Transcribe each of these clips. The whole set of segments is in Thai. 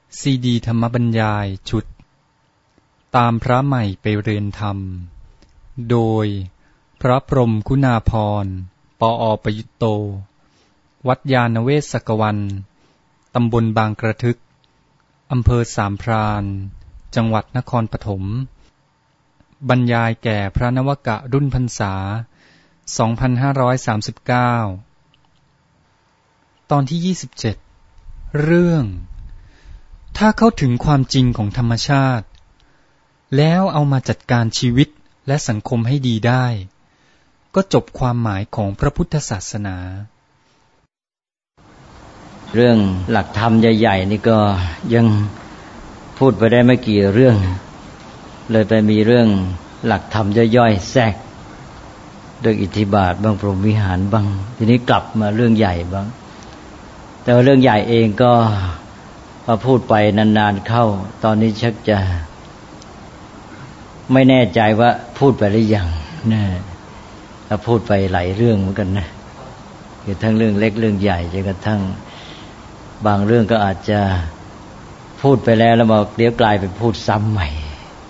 ซีดีธรรมบรรยายชุดตามพระใหม่ไปเรียนธรรมโดยพระพรหมคุณาภรณ์ ปอ.ประยุตโตวัดยานเวศกวันตำบลบางกระทึกอำเภอสามพรานจังหวัดนครปฐมบรรยายแก่พระนวกะรุ่นพรรษา 2539 ตอนที่ 27 เรื่องถ้าเข้าถึงความจริงของธรรมชาติแล้วเอามาจัดการชีวิตและสังคมให้ดีได้ก็จบความหมายของพระพุทธศาสนาเรื่องหลักธรรมใหญ่ๆนี่ก็ยังพูดไปได้ไม่กี่เรื่องเลยไปมีเรื่องหลักธรรมย่อยๆแทรกเรื่องอิทธิบาทบ้างพรหมวิหารบ้างทีนี้กลับมาเรื่องใหญ่บ้างแต่ว่าเรื่องใหญ่เองก็พอพูดไปนานๆเข้าตอนนี้ชักจะไม่แน่ใจว่าพูดไปหรือยังนะถ้าพูดไปหลายเรื่องเหมือนกันนะคือทั้งเรื่องเล็กเรื่องใหญ่จนกระทั่งบางเรื่องก็อาจจะพูดไปแล้วมาเดี๋ยวกลายเป็นพูดซ้ำใหม่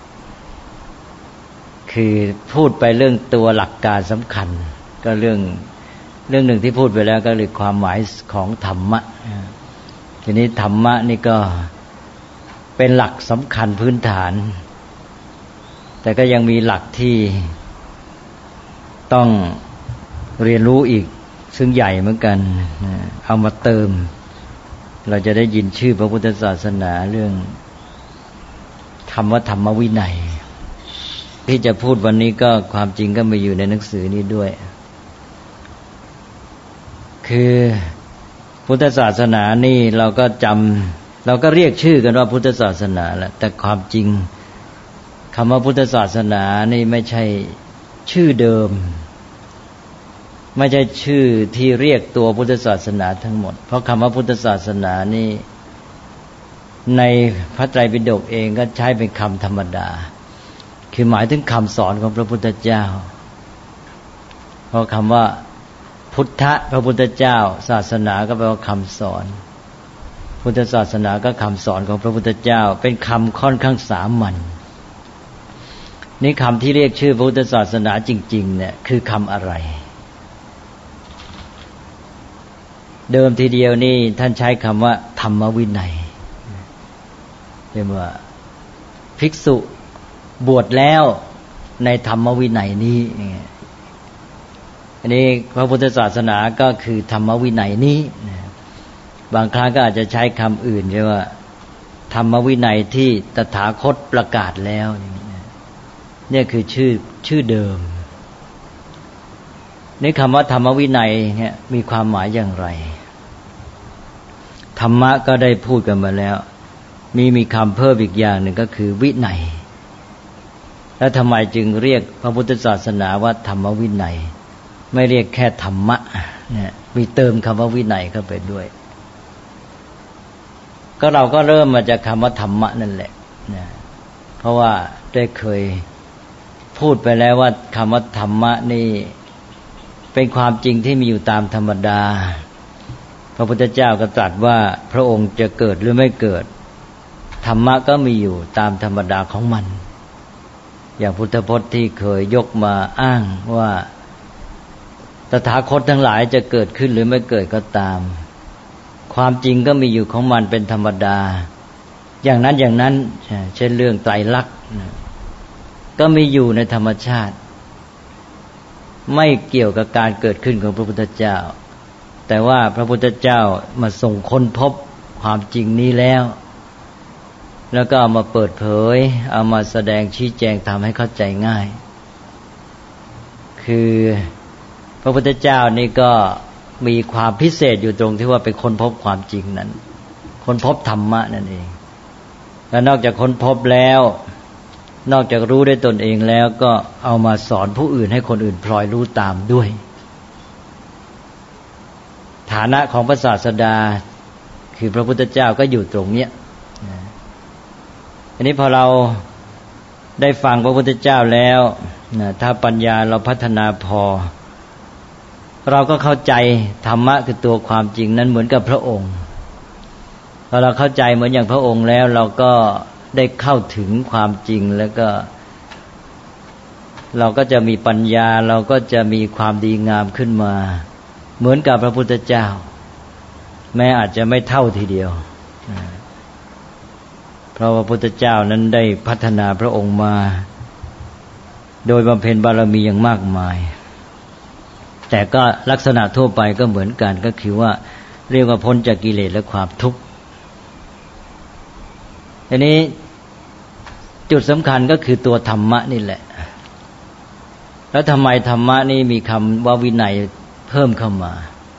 คือพูดไปเรื่องตัวหลักการสำคัญก็เรื่องหนึ่งที่พูดไปแล้วก็คือความหมายของธรรมะทีนี้ธรรมะนี่ก็เป็นหลักสำคัญพื้นฐานแต่ก็ยังมีหลักที่ต้องเรียนรู้อีกซึ่งใหญ่เหมือนกันเอามาเติมเราจะได้ยินชื่อพระพุทธศาสนาเรื่องธรรมวินัยที่จะพูดวันนี้ก็ความจริงก็มีอยู่ในหนังสือนี้ด้วยคือพุทธศาสนานี่เราก็เรียกชื่อกันว่าพุทธศาสนาแหละแต่ความจริงคำว่าพุทธศาสนานี่ไม่ใช่ชื่อเดิมไม่ใช่ชื่อที่เรียกตัวพุทธศาสนาทั้งหมดเพราะคำว่าพุทธศาสนานี่ในพระไตรปิฎกเองก็ใช้เป็นคำธรรมดาคือหมายถึงคำสอนของพระพุทธเจ้าเพราะคำว่าพุทธะพระพุทธเจ้าศาสนาก็แปลว่าคำสอนพุทธศาสนาก็คำสอนของพระพุทธเจ้าเป็นคำค่อนข้างสามัญนี่คำที่เรียกชื่อพระพุทธศาสนาจริงๆเนี่ยคือคำอะไรเดิมทีเดียวนี่ท่านใช้คำว่าธรรมวินัยเรียกว่าภิกษุบวชแล้วในธรรมวินัยนี้อันนี้พระพุทธศาสนาก็คือธรรมวินัยนี้บางครั้งก็อาจจะใช้คำอื่นเรียกว่าธรรมวินัยที่ตถาคตประกาศแล้วเนี่ยคือชื่อเดิมนี่คำว่าธรรมวินัยเนี่ยมีความหมายอย่างไรธรรมะก็ได้พูดกันมาแล้วมีคำเพิ่มอีกอย่างหนึ่งก็คือวินัยแล้วทำไมจึงเรียกพระพุทธศาสนาว่าธรรมวินัยไม่เรียกแค่ธรรมะเนี่ยมีเติมคำว่าวินัยเข้าไปด้วยก็เราก็เริ่มมาจากคำว่าธรรมะนั่นแหละนะเพราะว่าได้เคยพูดไปแล้วว่าคำว่าธรรมะนี่เป็นความจริงที่มีอยู่ตามธรรมดาพระพุทธเจ้าก็ตรัสว่าพระองค์จะเกิดหรือไม่เกิดธรรมะก็มีอยู่ตามธรรมดาของมันอย่างพุทธพจน์ที่เคยยกมาอ้างว่าตถาคตทั้งหลายจะเกิดขึ้นหรือไม่เกิดก็ตามความจริงก็มีอยู่ของมันเป็นธรรมดาอย่างนั้นเช่นเรื่องไตรลักษณ์ก็มีอยู่ในธรรมชาติไม่เกี่ยวกับการเกิดขึ้นของพระพุทธเจ้าแต่ว่าพระพุทธเจ้ามาส่งค้นพบความจริงนี้แล้วก็เอามาเปิดเผยเอามาแสดงชี้แจงทำให้เข้าใจง่ายคือพระพุทธเจ้านี่ก็มีความพิเศษอยู่ตรงที่ว่าไปค้นพบความจริงนั้นค้นพบธรรมะนั่นเองและนอกจากค้นพบแล้วนอกจากรู้ได้ตนเองแล้วก็เอามาสอนผู้อื่นให้คนอื่นพลอยรู้ตามด้วยฐานะของพระศาสดาคือพระพุทธเจ้าก็อยู่ตรงเนี้ยอันนี้พอเราได้ฟังพระพุทธเจ้าแล้วถ้าปัญญาเราพัฒนาพอเราก็เข้าใจธรรมะคือตัวความจริงนั้นเหมือนกับพระองค์พอเราเข้าใจเหมือนอย่างพระองค์แล้วเราก็ได้เข้าถึงความจริงแล้วก็เราก็จะมีปัญญาเราก็จะมีความดีงามขึ้นมาเหมือนกับพระพุทธเจ้าแม้อาจจะไม่เท่าทีเดียวเพราะว่าพระพุทธเจ้านั้นได้พัฒนาพระองค์มาโดยบำเพ็ญบารมีอย่างมากมายแต่ก็ลักษณะทั่วไปก็เหมือนกันก็คือว่าเรียกว่าพ้นจากกิเลสและความทุกข์ทีนี้จุดสำคัญก็คือตัวธรรมะนี่แหละแล้วทำไมธรรมะนี่มีคำว่าวินัยเพิ่มเข้ามา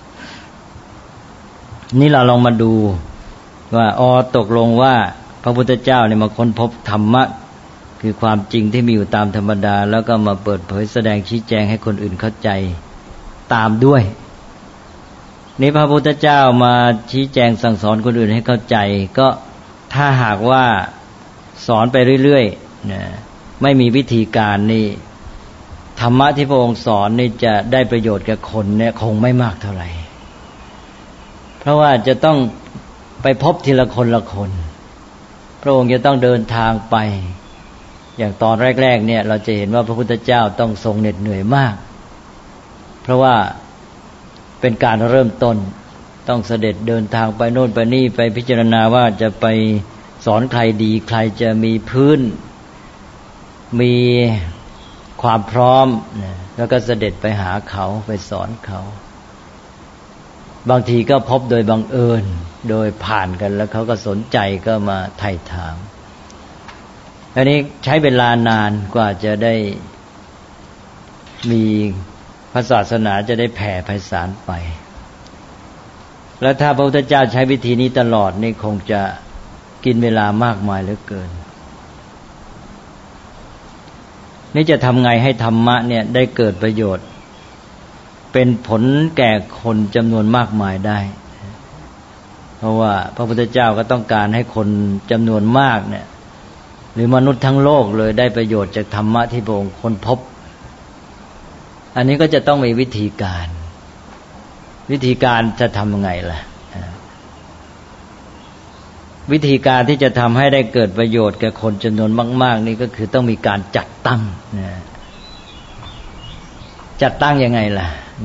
นี่เราลองมาดูว่าตกลงว่าพระพุทธเจ้าเนี่ยมาค้นพบธรรมะคือความจริงที่มีอยู่ตามธรรมดาแล้วก็มาเปิดเผยแสดงชี้แจงให้คนอื่นเข้าใจตามด้วยนี่พระพุทธเจ้ามาชี้แจงสั่งสอนคนอื่นให้เข้าใจก็ถ้าหากว่าสอนไปเรื่อยๆนะไม่มีวิธีการนี่ธรรมะที่พระองค์สอนนี่จะได้ประโยชน์กับคนเนี่ยคงไม่มากเท่าไหร่เพราะว่าจะต้องไปพบทีละคนละคนพระองค์จะต้องเดินทางไปอย่างตอนแรกๆเนี่ยเราจะเห็นว่าพระพุทธเจ้าต้องทรงเหน็ดเหนื่อยมากเพราะว่าเป็นการเริ่มต้นต้องเสด็จเดินทางไปโน่นไปนี่ไปพิจารณาว่าจะไปสอนใครดีใครจะมีพื้นมีความพร้อมแล้วก็เสด็จไปหาเขาไปสอนเขาบางทีก็พบโดยบังเอิญโดยผ่านกันแล้วเขาก็สนใจก็มาไถ่ถามอันนี้ใช้เวลานานกว่าจะได้มีพระศาสนาจะได้แผ่ไพศาลไปแล้วถ้าพระพุทธเจ้าใช้วิธีนี้ตลอดนี่คงจะกินเวลามากมายเหลือเกินนี่จะทำไงให้ธรรมะเนี่ยได้เกิดประโยชน์เป็นผลแก่คนจำนวนมากมายได้เพราะว่าพระพุทธเจ้าก็ต้องการให้คนจำนวนมากเนี่ยหรือมนุษย์ทั้งโลกเลยได้ประโยชน์จากธรรมะที่พระองค์ค้นพบอันนี้ก็จะต้องมีวิธีการจะทำยังไงล่ะวิธีการที่จะทำให้ได้เกิดประโยชน์แก่คนจำนวนมากๆนี่ก็คือต้องมีการจัดตั้งจัดตั้งยังไงล่ะ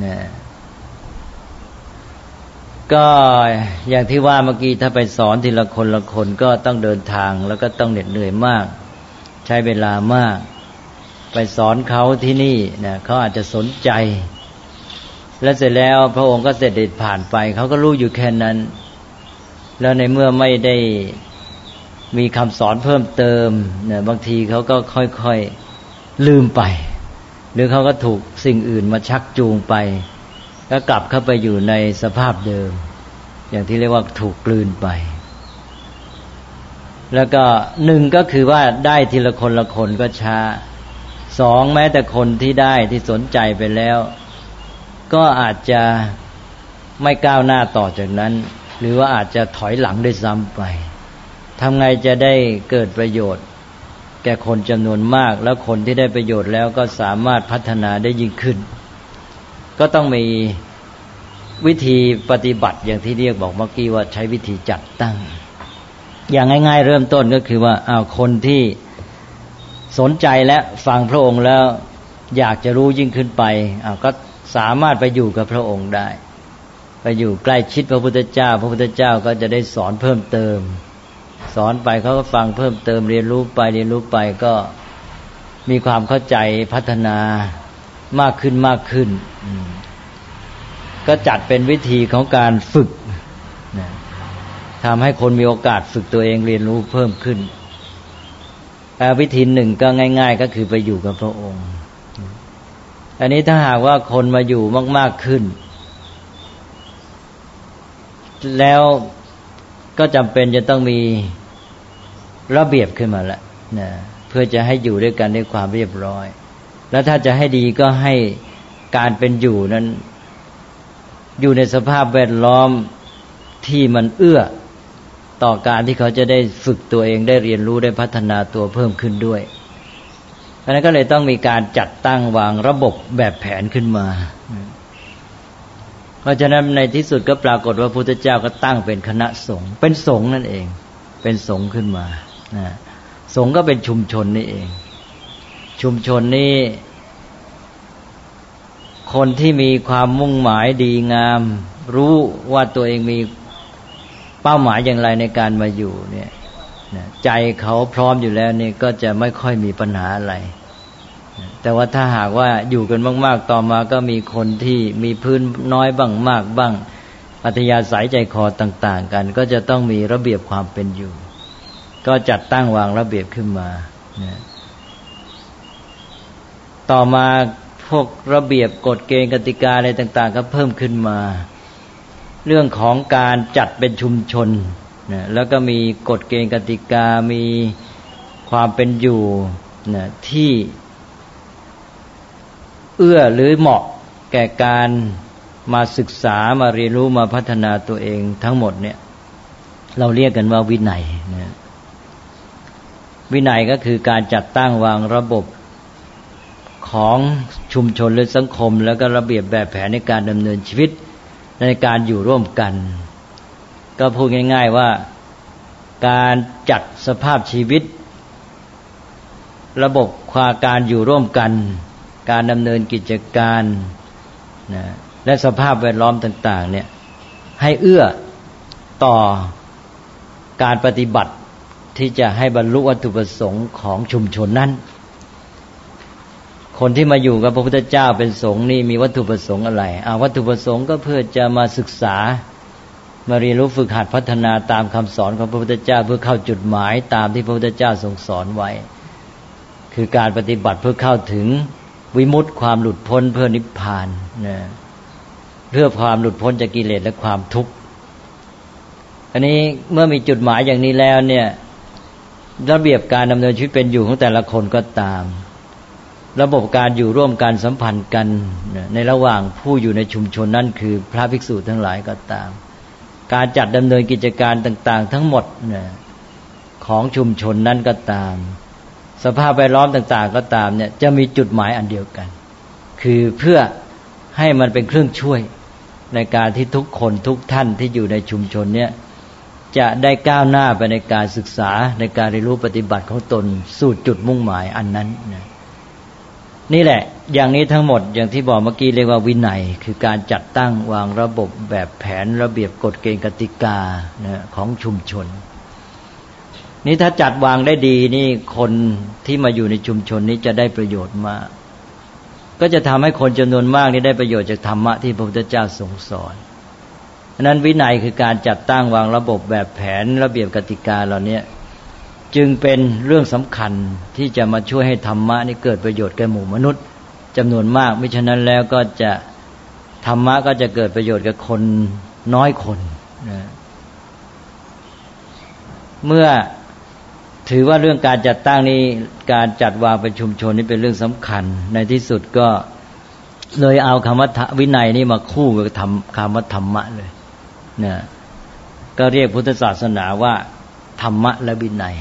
ก็อย่างที่ว่าเมื่อกี้ถ้าไปสอนทีละคนละคนก็ต้องเดินทางแล้วก็ต้องเหน็ดเหนื่อยมากใช้เวลามากไปสอนเขาที่นี่นะเขาอาจจะสนใจแล้วเสร็จแล้วพระองค์ก็เสด็จผ่านไปเขาก็รู้อยู่แค่นั้นแล้วในเมื่อไม่ได้มีคำสอนเพิ่มเติมเนี่ยบางทีเขาก็ค่อยๆลืมไปหรือเขาก็ถูกสิ่งอื่นมาชักจูงไปก็กลับเข้าไปอยู่ในสภาพเดิมอย่างที่เรียกว่าถูกกลืนไปแล้วก็หนึ่งก็คือว่าได้ทีละคนละคนก็ช้าสองแม้แต่คนที่ได้ที่สนใจไปแล้วก็อาจจะไม่ก้าวหน้าต่อจากนั้นหรือว่าอาจจะถอยหลังด้วยซ้ำไปทำไงจะได้เกิดประโยชน์แก่คนจำนวนมากแล้วคนที่ได้ประโยชน์แล้วก็สามารถพัฒนาได้ยิ่งขึ้นก็ต้องมีวิธีปฏิบัติอย่างที่เรียกบอกเมื่อกี้ว่าใช้วิธีจัดตั้งอย่างง่ายๆเริ่มต้นก็คือว่าคนที่สนใจและฟังพระองค์แล้วอยากจะรู้ยิ่งขึ้นไปก็สามารถไปอยู่กับพระองค์ได้ไปอยู่ใกล้ชิดพระพุทธเจ้าพระพุทธเจ้าก็จะได้สอนเพิ่มเติมสอนไปเขาก็ฟังเพิ่มเติมเรียนรู้ไปก็มีความเข้าใจพัฒนามากขึ้นก็จัดเป็นวิธีของการฝึกทำให้คนมีโอกาสฝึกตัวเองเรียนรู้เพิ่มขึ้นวิธีหนึ่งก็ง่ายๆก็คือไปอยู่กับพระองค์อันนี้ถ้าหากว่าคนมาอยู่มากๆขึ้นแล้วก็จำเป็นจะต้องมีระเบียบขึ้นมาแล้วนะเพื่อจะให้อยู่ด้วยกันด้วยความเรียบร้อยแล้วถ้าจะให้ดีก็ให้การเป็นอยู่นั้นอยู่ในสภาพแวดล้อมที่มันเอื้อต่อการที่เขาจะได้ฝึกตัวเองได้เรียนรู้ได้พัฒนาตัวเพิ่มขึ้นด้วยเพราะนั้นก็เลยต้องมีการจัดตั้งวางระบบแบบแผนขึ้นมาเพราะฉะนั้นในที่สุดก็ปรากฏว่าพระพุทธเจ้าก็ตั้งเป็นคณะสงฆ์เป็นสงฆ์นั่นเองเป็นสงฆ์ขึ้นมาสงฆ์ก็เป็นชุมชนนี่เองชุมชนนี้คนที่มีความมุ่งหมายดีงามรู้ว่าตัวเองมีเป้าหมายอย่างไรในการมาอยู่เนี่ยใจเขาพร้อมอยู่แล้วนี่ก็จะไม่ค่อยมีปัญหาอะไรแต่ว่าถ้าหากว่าอยู่กันมากๆต่อมาก็มีคนที่มีพื้นน้อยบ้างมากบ้างอัธยาศัยใจคอต่างๆกันก็จะต้องมีระเบียบความเป็นอยู่ก็จัดตั้งวางระเบียบขึ้นมาต่อมาพวกระเบียบกฎเกณฑ์กติกาอะไรต่างๆก็เพิ่มขึ้นมาเรื่องของการจัดเป็นชุมชนแล้วก็มีกฎเกณฑ์กติกามีความเป็นอยู่ที่เอื้อหรือเหมาะแก่การมาศึกษามาเรียนรู้มาพัฒนาตัวเองทั้งหมดเนี่ยเราเรียกกันว่าวินัยวินัยก็คือการจัดตั้งวางระบบของชุมชนหรือสังคมแล้วก็ระเบียบแบบแผนในการดำเนินชีวิตในการอยู่ร่วมกันก็พูดง่ายๆว่าการจัดสภาพชีวิตระบบการอยู่ร่วมกันการดำเนินกิจการและสภาพแวดล้อมต่างๆเนี่ยให้เอื้อต่อการปฏิบัติที่จะให้บรรลุวัตถุประสงค์ของชุมชนนั้นคนที่มาอยู่กับพระพุทธเจ้าเป็นสงฆ์นี่มีวัตถุประสงค์อะไรวัตถุประสงค์ก็เพื่อจะมาศึกษามาเรียนรู้ฝึกหัดพัฒนาตามคำสอนของพระพุทธเจ้าเพื่อเข้าจุดหมายตามที่พระพุทธเจ้าทรงสอนไว้คือการปฏิบัติเพื่อเข้าถึงวิมุตติความหลุดพ้นเพื่อนิพพานเพื่อความหลุดพ้นจากกิเลสและความทุกข์อันนี้เมื่อมีจุดหมายอย่างนี้แล้วเนี่ยระเบียบการดำเนินชีวิตเป็นอยู่ของแต่ละคนก็ตามระบบการอยู่ร่วมกันสัมพันธ์กันในระหว่างผู้อยู่ในชุมชนนั้นคือพระภิกษุทั้งหลายก็ตามการจัดดำเนินกิจการต่างๆทั้งหมดของชุมชนนั้นก็ตามสภาพแวดล้อมต่างๆก็ตามเนี่ยจะมีจุดหมายอันเดียวกันคือเพื่อให้มันเป็นเครื่องช่วยในการที่ทุกคนทุกท่านที่อยู่ในชุมชนเนี่ยจะได้ก้าวหน้าไปในการศึกษาในการเรียนรู้ปฏิบัติของตนสู่จุดมุ่งหมายอันนั้นนี่แหละอย่างนี้ทั้งหมดอย่างที่บอกเมื่อกี้เรียกว่าวินัยคือการจัดตั้งวางระบบแบบแผนระเบียบกฎเกณฑ์กติกาของชุมชนนี่ถ้าจัดวางได้ดีนี่คนที่มาอยู่ในชุมชนนี้จะได้ประโยชน์มากก็จะทำให้คนจำนวนมากนี่ได้ประโยชน์จากธรรมะที่พระพุทธเจ้าทรงสอนฉะนั้นวินัยคือการจัดตั้งวางระบบแบบแผนระเบียบกติกาเหล่านี้จึงเป็นเรื่องสำคัญที่จะมาช่วยให้ธรรมะนี่เกิดประโยชน์แก่หมู่มนุษย์จำนวนมากมิฉะนั้นแล้วก็จะธรรมะก็จะเกิดประโยชน์กับคนน้อยคนเมื่อถือว่าเรื่องการจัดตั้งนี้การจัดวางเป็นชุมชนนี่เป็นเรื่องสำคัญในที่สุดก็เลยเอาคำว่าวินัยนี่มาคู่กับคำว่าธรรมะเลยก็เรียกพุทธศาสนาว่าธรรมะและวินัย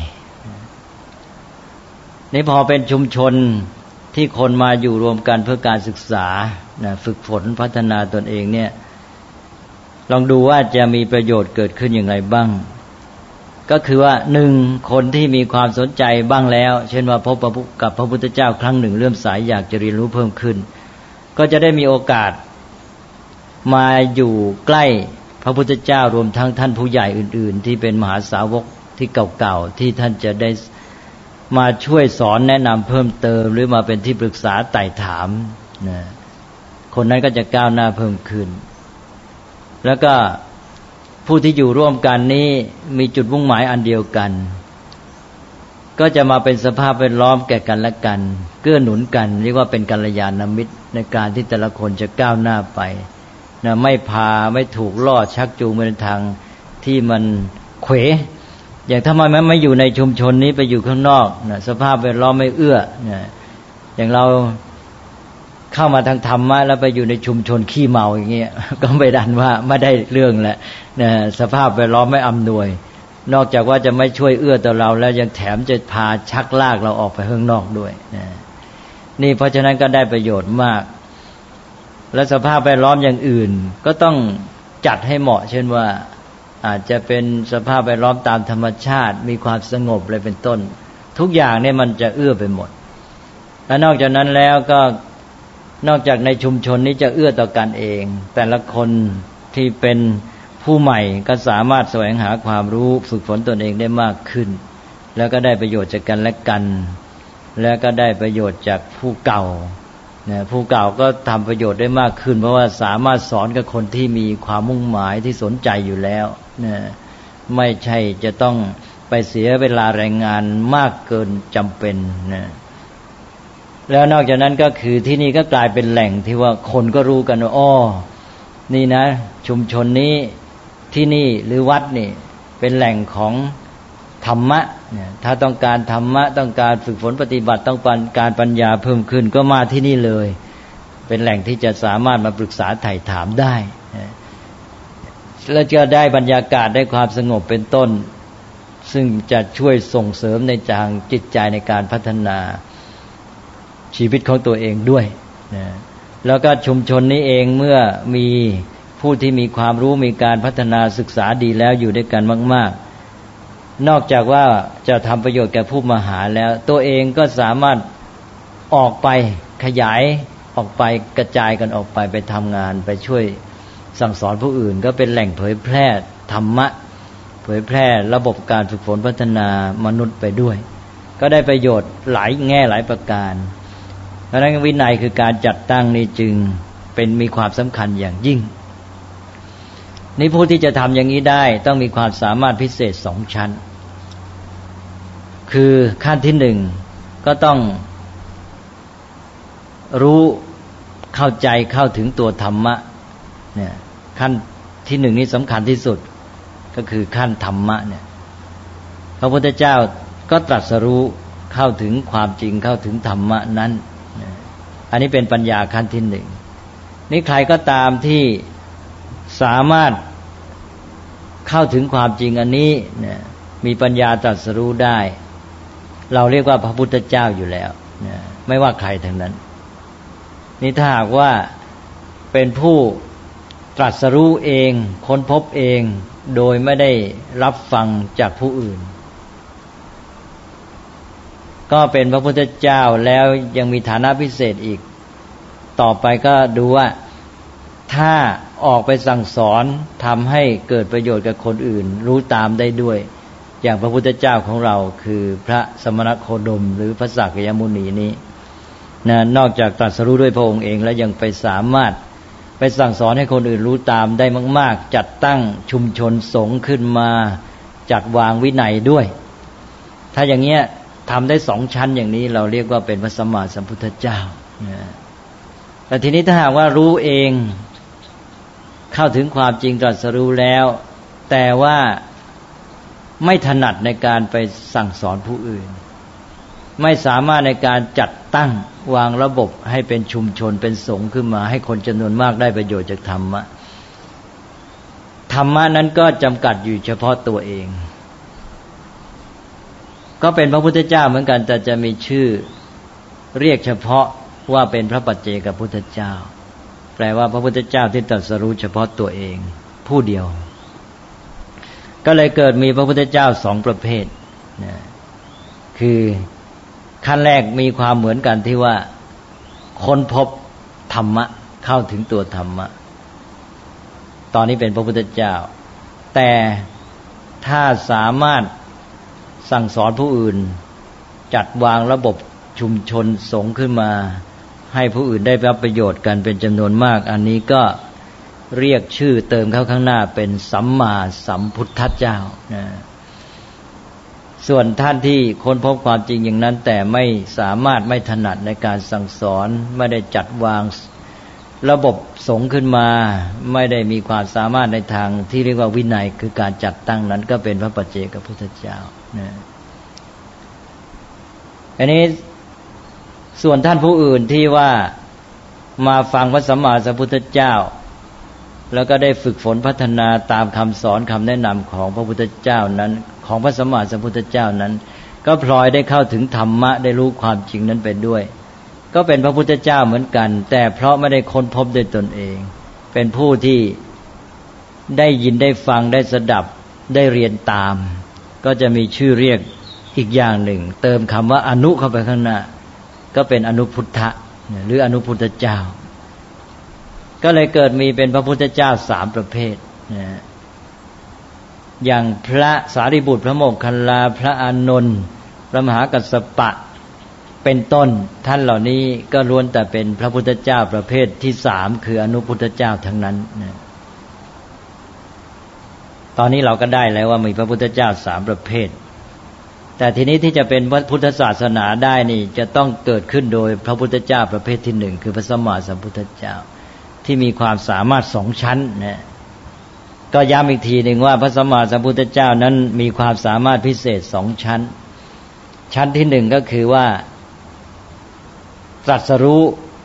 นี่พอเป็นชุมชนที่คนมาอยู่รวมกันเพื่อการศึกษาฝึกฝนพัฒนาตนเองเนี่ยลองดูว่าจะมีประโยชน์เกิดขึ้นอย่างไรบ้างก็คือว่า1คนที่มีความสนใจบ้างแล้วเช่นว่าพบกับพระพุทธเจ้าครั้งหนึ่งเลื่อมใสอยากจะเรียนรู้เพิ่มขึ้นก็จะได้มีโอกาสมาอยู่ใกล้พระพุทธเจ้ารวมทั้งท่านผู้ใหญ่อื่นๆที่เป็นมหาสาวกที่เก่าๆที่ท่านจะได้มาช่วยสอนแนะนำเพิ่มเติมหรือมาเป็นที่ปรึกษาไต่ถามคนนั้นก็จะก้าวหน้าเพิ่มขึ้นแล้วก็ผู้ที่อยู่ร่วมกันนี้มีจุดมุ่งหมายอันเดียวกันก็จะมาเป็นสภาพแวดล้อมแก่กันและกันเกื้อหนุนกันเรียกว่าเป็นกัลยาณมิตรในการที่แต่ละคนจะก้าวหน้าไปไม่พาไม่ถูกล่อชักจูงไปในทางที่มันเขวอย่างถ้ามันไม่อยู่ในชุมชนนี้ไปอยู่ข้างนอกสภาพแวดล้อมไม่เอื้ออย่างเราเข้ามาทางธรรมะแล้วไปอยู่ในชุมชนขี้เมาอย่างเงี้ยก็ไม่ดันว่าไม่ได้เรื่องแหละสภาพแวดล้อมไม่อำนวยนอกจากว่าจะไม่ช่วยเอื้อต่อเราแล้วยังแถมจะพาชักลากเราออกไปข้างนอกด้วยนี่เพราะฉะนั้นก็ได้ประโยชน์มากและสภาพแวดล้อมอย่างอื่นก็ต้องจัดให้เหมาะเช่นว่าอาจจะเป็นสภาพแวดล้อมตามธรรมชาติมีความสงบอะไรเป็นต้นทุกอย่างเนี่ยมันจะเอื้อไปหมดและนอกจากนั้นแล้วก็นอกจากในชุมชนนี้จะเอื้อต่อกันเองแต่ละคนที่เป็นผู้ใหม่ก็สามารถแสวงหาความรู้ฝึกฝนตนเองได้มากขึ้นแล้วก็ได้ประโยชน์จากกันและกันแล้วก็ได้ประโยชน์จากผู้เก่าผู้เก่าก็ทำประโยชน์ได้มากขึ้นเพราะว่าสามารถสอนกับคนที่มีความมุ่งหมายที่สนใจอยู่แล้วไม่ใช่จะต้องไปเสียเวลาแรงงานมากเกินจำเป็นแล้วนอกจากนั้นก็คือที่นี่ก็กลายเป็นแหล่งที่ว่าคนก็รู้กันว่าอ้อนี่นะชุมชนนี้ที่นี่หรือวัดนี่เป็นแหล่งของธรรมะถ้าต้องการธรรมะต้องการฝึกฝนปฏิบัติต้องการปัญญาเพิ่มขึ้นก็มาที่นี่เลยเป็นแหล่งที่จะสามารถมาปรึกษาไถ่ถามได้แล้วจะได้บรรยากาศได้ความสงบเป็นต้นซึ่งจะช่วยส่งเสริมในทางจิตใจในการพัฒนาชีวิตของตัวเองด้วยแล้วก็ชุมชนนี้เองเมื่อมีผู้ที่มีความรู้มีการพัฒนาศึกษาดีแล้วอยู่ด้วยกันมากๆนอกจากว่าจะทำประโยชน์แก่ผู้มาหาแล้วตัวเองก็สามารถออกไปขยายออกไปกระจายกันออกไปทำงานไปช่วยสั่งสอนผู้อื่นก็เป็นแหล่งเผยแพร่ธรรมะเผยแพร่ระบบการฝึกฝนพัฒนามนุษย์ไปด้วยก็ได้ประโยชน์หลายแง่หลายประการเพราะฉะนั้นวินัยคือการจัดตั้งนี้จึงเป็นมีความสำคัญอย่างยิ่งนี่ผู้ที่จะทำอย่างนี้ได้ต้องมีความสามารถพิเศษ2ชั้นคือขั้นที่1ก็ต้องรู้เข้าใจเข้าถึงตัวธรรมะเนี่ยขั้นที่1นี้สำคัญที่สุดก็คือขั้นธรรมะเนี่ยพระพุทธเจ้าก็ตรัสรู้เข้าถึงความจริงเข้าถึงธรรมะนั้นอันนี้เป็นปัญญาขั้นที่1นี่ใครก็ตามที่สามารถเข้าถึงความจริงอันนี้เนี่ยมีปัญญาตรัสรู้ได้เราเรียกว่าพระพุทธเจ้าอยู่แล้วไม่ว่าใครทั้งนั้นนี่ถ้าหากว่าเป็นผู้ตรัสรู้เองค้นพบเองโดยไม่ได้รับฟังจากผู้อื่นก็เป็นพระพุทธเจ้าแล้วยังมีฐานะพิเศษอีกต่อไปก็ดูว่าถ้าออกไปสั่งสอนทำให้เกิดประโยชน์กับคนอื่นรู้ตามได้ด้วยอย่างพระพุทธเจ้าของเราคือพระสมณโคดมหรือพระสักกยมุนีนี้นอกจากตรัสรู้ด้วยพระองค์เองแล้วยังไปสามารถไปสั่งสอนให้คนอื่นรู้ตามได้มากๆจัดตั้งชุมชนสงฆ์ขึ้นมาจัดวางวินัยด้วยถ้าอย่างเงี้ยทำได้2ชั้นอย่างนี้เราเรียกว่าเป็นพระสัมมาสัมพุทธเจ้าแต่ทีนี้ถ้าหากว่ารู้เองเข้าถึงความจริงตรัสรู้แล้วแต่ว่าไม่ถนัดในการไปสั่งสอนผู้อื่นไม่สามารถในการจัดตั้งวางระบบให้เป็นชุมชนเป็นสงฆ์ขึ้นมาให้คนจำนวนมากได้ประโยชน์จากธรรมะธรรมะนั้นก็จำกัดอยู่เฉพาะตัวเองก็เป็นพระพุทธเจ้าเหมือนกันแต่จะมีชื่อเรียกเฉพาะว่าเป็นพระปัจเจกพุทธเจ้าแปลว่าพระพุทธเจ้าที่ตรัสรู้เฉพาะตัวเองผู้เดียวก็เลยเกิดมีพระพุทธเจ้า2ประเภทคือขั้นแรกมีความเหมือนกันที่ว่าค้นพบธรรมะเข้าถึงตัวธรรมะตอนนี้เป็นพระพุทธเจ้าแต่ถ้าสามารถสั่งสอนผู้อื่นจัดวางระบบชุมชนสงฆ์ขึ้นมาให้ผู้อื่นได้รับประโยชน์กันเป็นจำนวนมากอันนี้ก็เรียกชื่อเติมเข้าข้างหน้าเป็นสัมมาสัมพุทธเจ้าส่วนท่านที่ค้นพบความจริงอย่างนั้นแต่ไม่สามารถไม่ถนัดในการสั่งสอนไม่ได้จัดวางระบบสงฆ์ขึ้นมาไม่ได้มีความสามารถในทางที่เรียกว่าวินัยคือการจัดตั้งนั้นก็เป็นพระปัจเจกพุทธเจ้าอันนี้ส่วนท่านผู้อื่นที่ว่ามาฟังพระสัมมาสัมพุทธเจ้าแล้วก็ได้ฝึกฝนพัฒนาตามคำสอนคำแนะนำของพระพุทธเจ้านั้นของพระสัมมาสัมพุทธเจ้านั้นก็พลอยได้เข้าถึงธรรมะได้รู้ความจริงนั้นไปด้วยก็เป็นพระพุทธเจ้าเหมือนกันแต่เพราะไม่ได้ค้นพบด้วยตนเองเป็นผู้ที่ได้ยินได้ฟังได้สดับได้เรียนตามก็จะมีชื่อเรียกอีกอย่างหนึ่งเติมคำว่าอนุเข้าไปข้างหน้าก็เป็นอนุพุทธะหรืออนุพุทธเจ้าก็เลยเกิดมีเป็นพระพุทธเจ้า3ประเภทอย่างพระสารีบุตรพระโมคคัลลาพระอานนท์พระมหากัสสปะเป็นต้นท่านเหล่านี้ก็ล้วนแต่เป็นพระพุทธเจ้าประเภทที่3คืออนุพุทธเจ้าทั้งนั้นตอนนี้เราก็ได้แล้วว่ามีพระพุทธเจ้า3ประเภทแต่ทีนี้ที่จะเป็นพุทธศาสนาได้นี่จะต้องเกิดขึ้นโดยพระพุทธเจ้าประเภทที่1คือพระสัมมาสัมพุทธเจ้าที่มีความสามารถ2ชั้นนะก็ย้ำอีกทีหนึ่งว่าพระสัมมาสัมพุทธเจ้านั้นมีความสามารถพิเศษ2ชั้นชั้นที่1ก็คือว่าตรัสรู้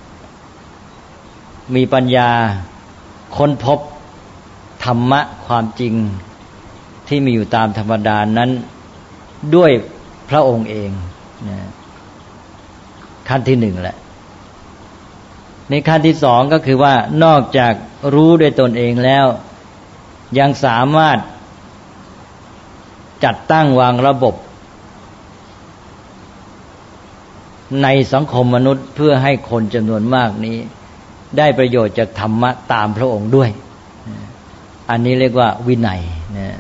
มีปัญญาค้นพบธรรมะความจริงที่มีอยู่ตามธรรมดานั้นด้วยพระองค์เองนะขั้นที่1แหละในขั้นที่2ก็คือว่านอกจากรู้ด้วยตนเองแล้วยังสามารถจัดตั้งวางระบบในสังคมมนุษย์เพื่อให้คนจำนวนมากนี้ได้ประโยชน์จากธรรมะตามพระองค์ด้วยอันนี้เรียกว่าวินัยนะ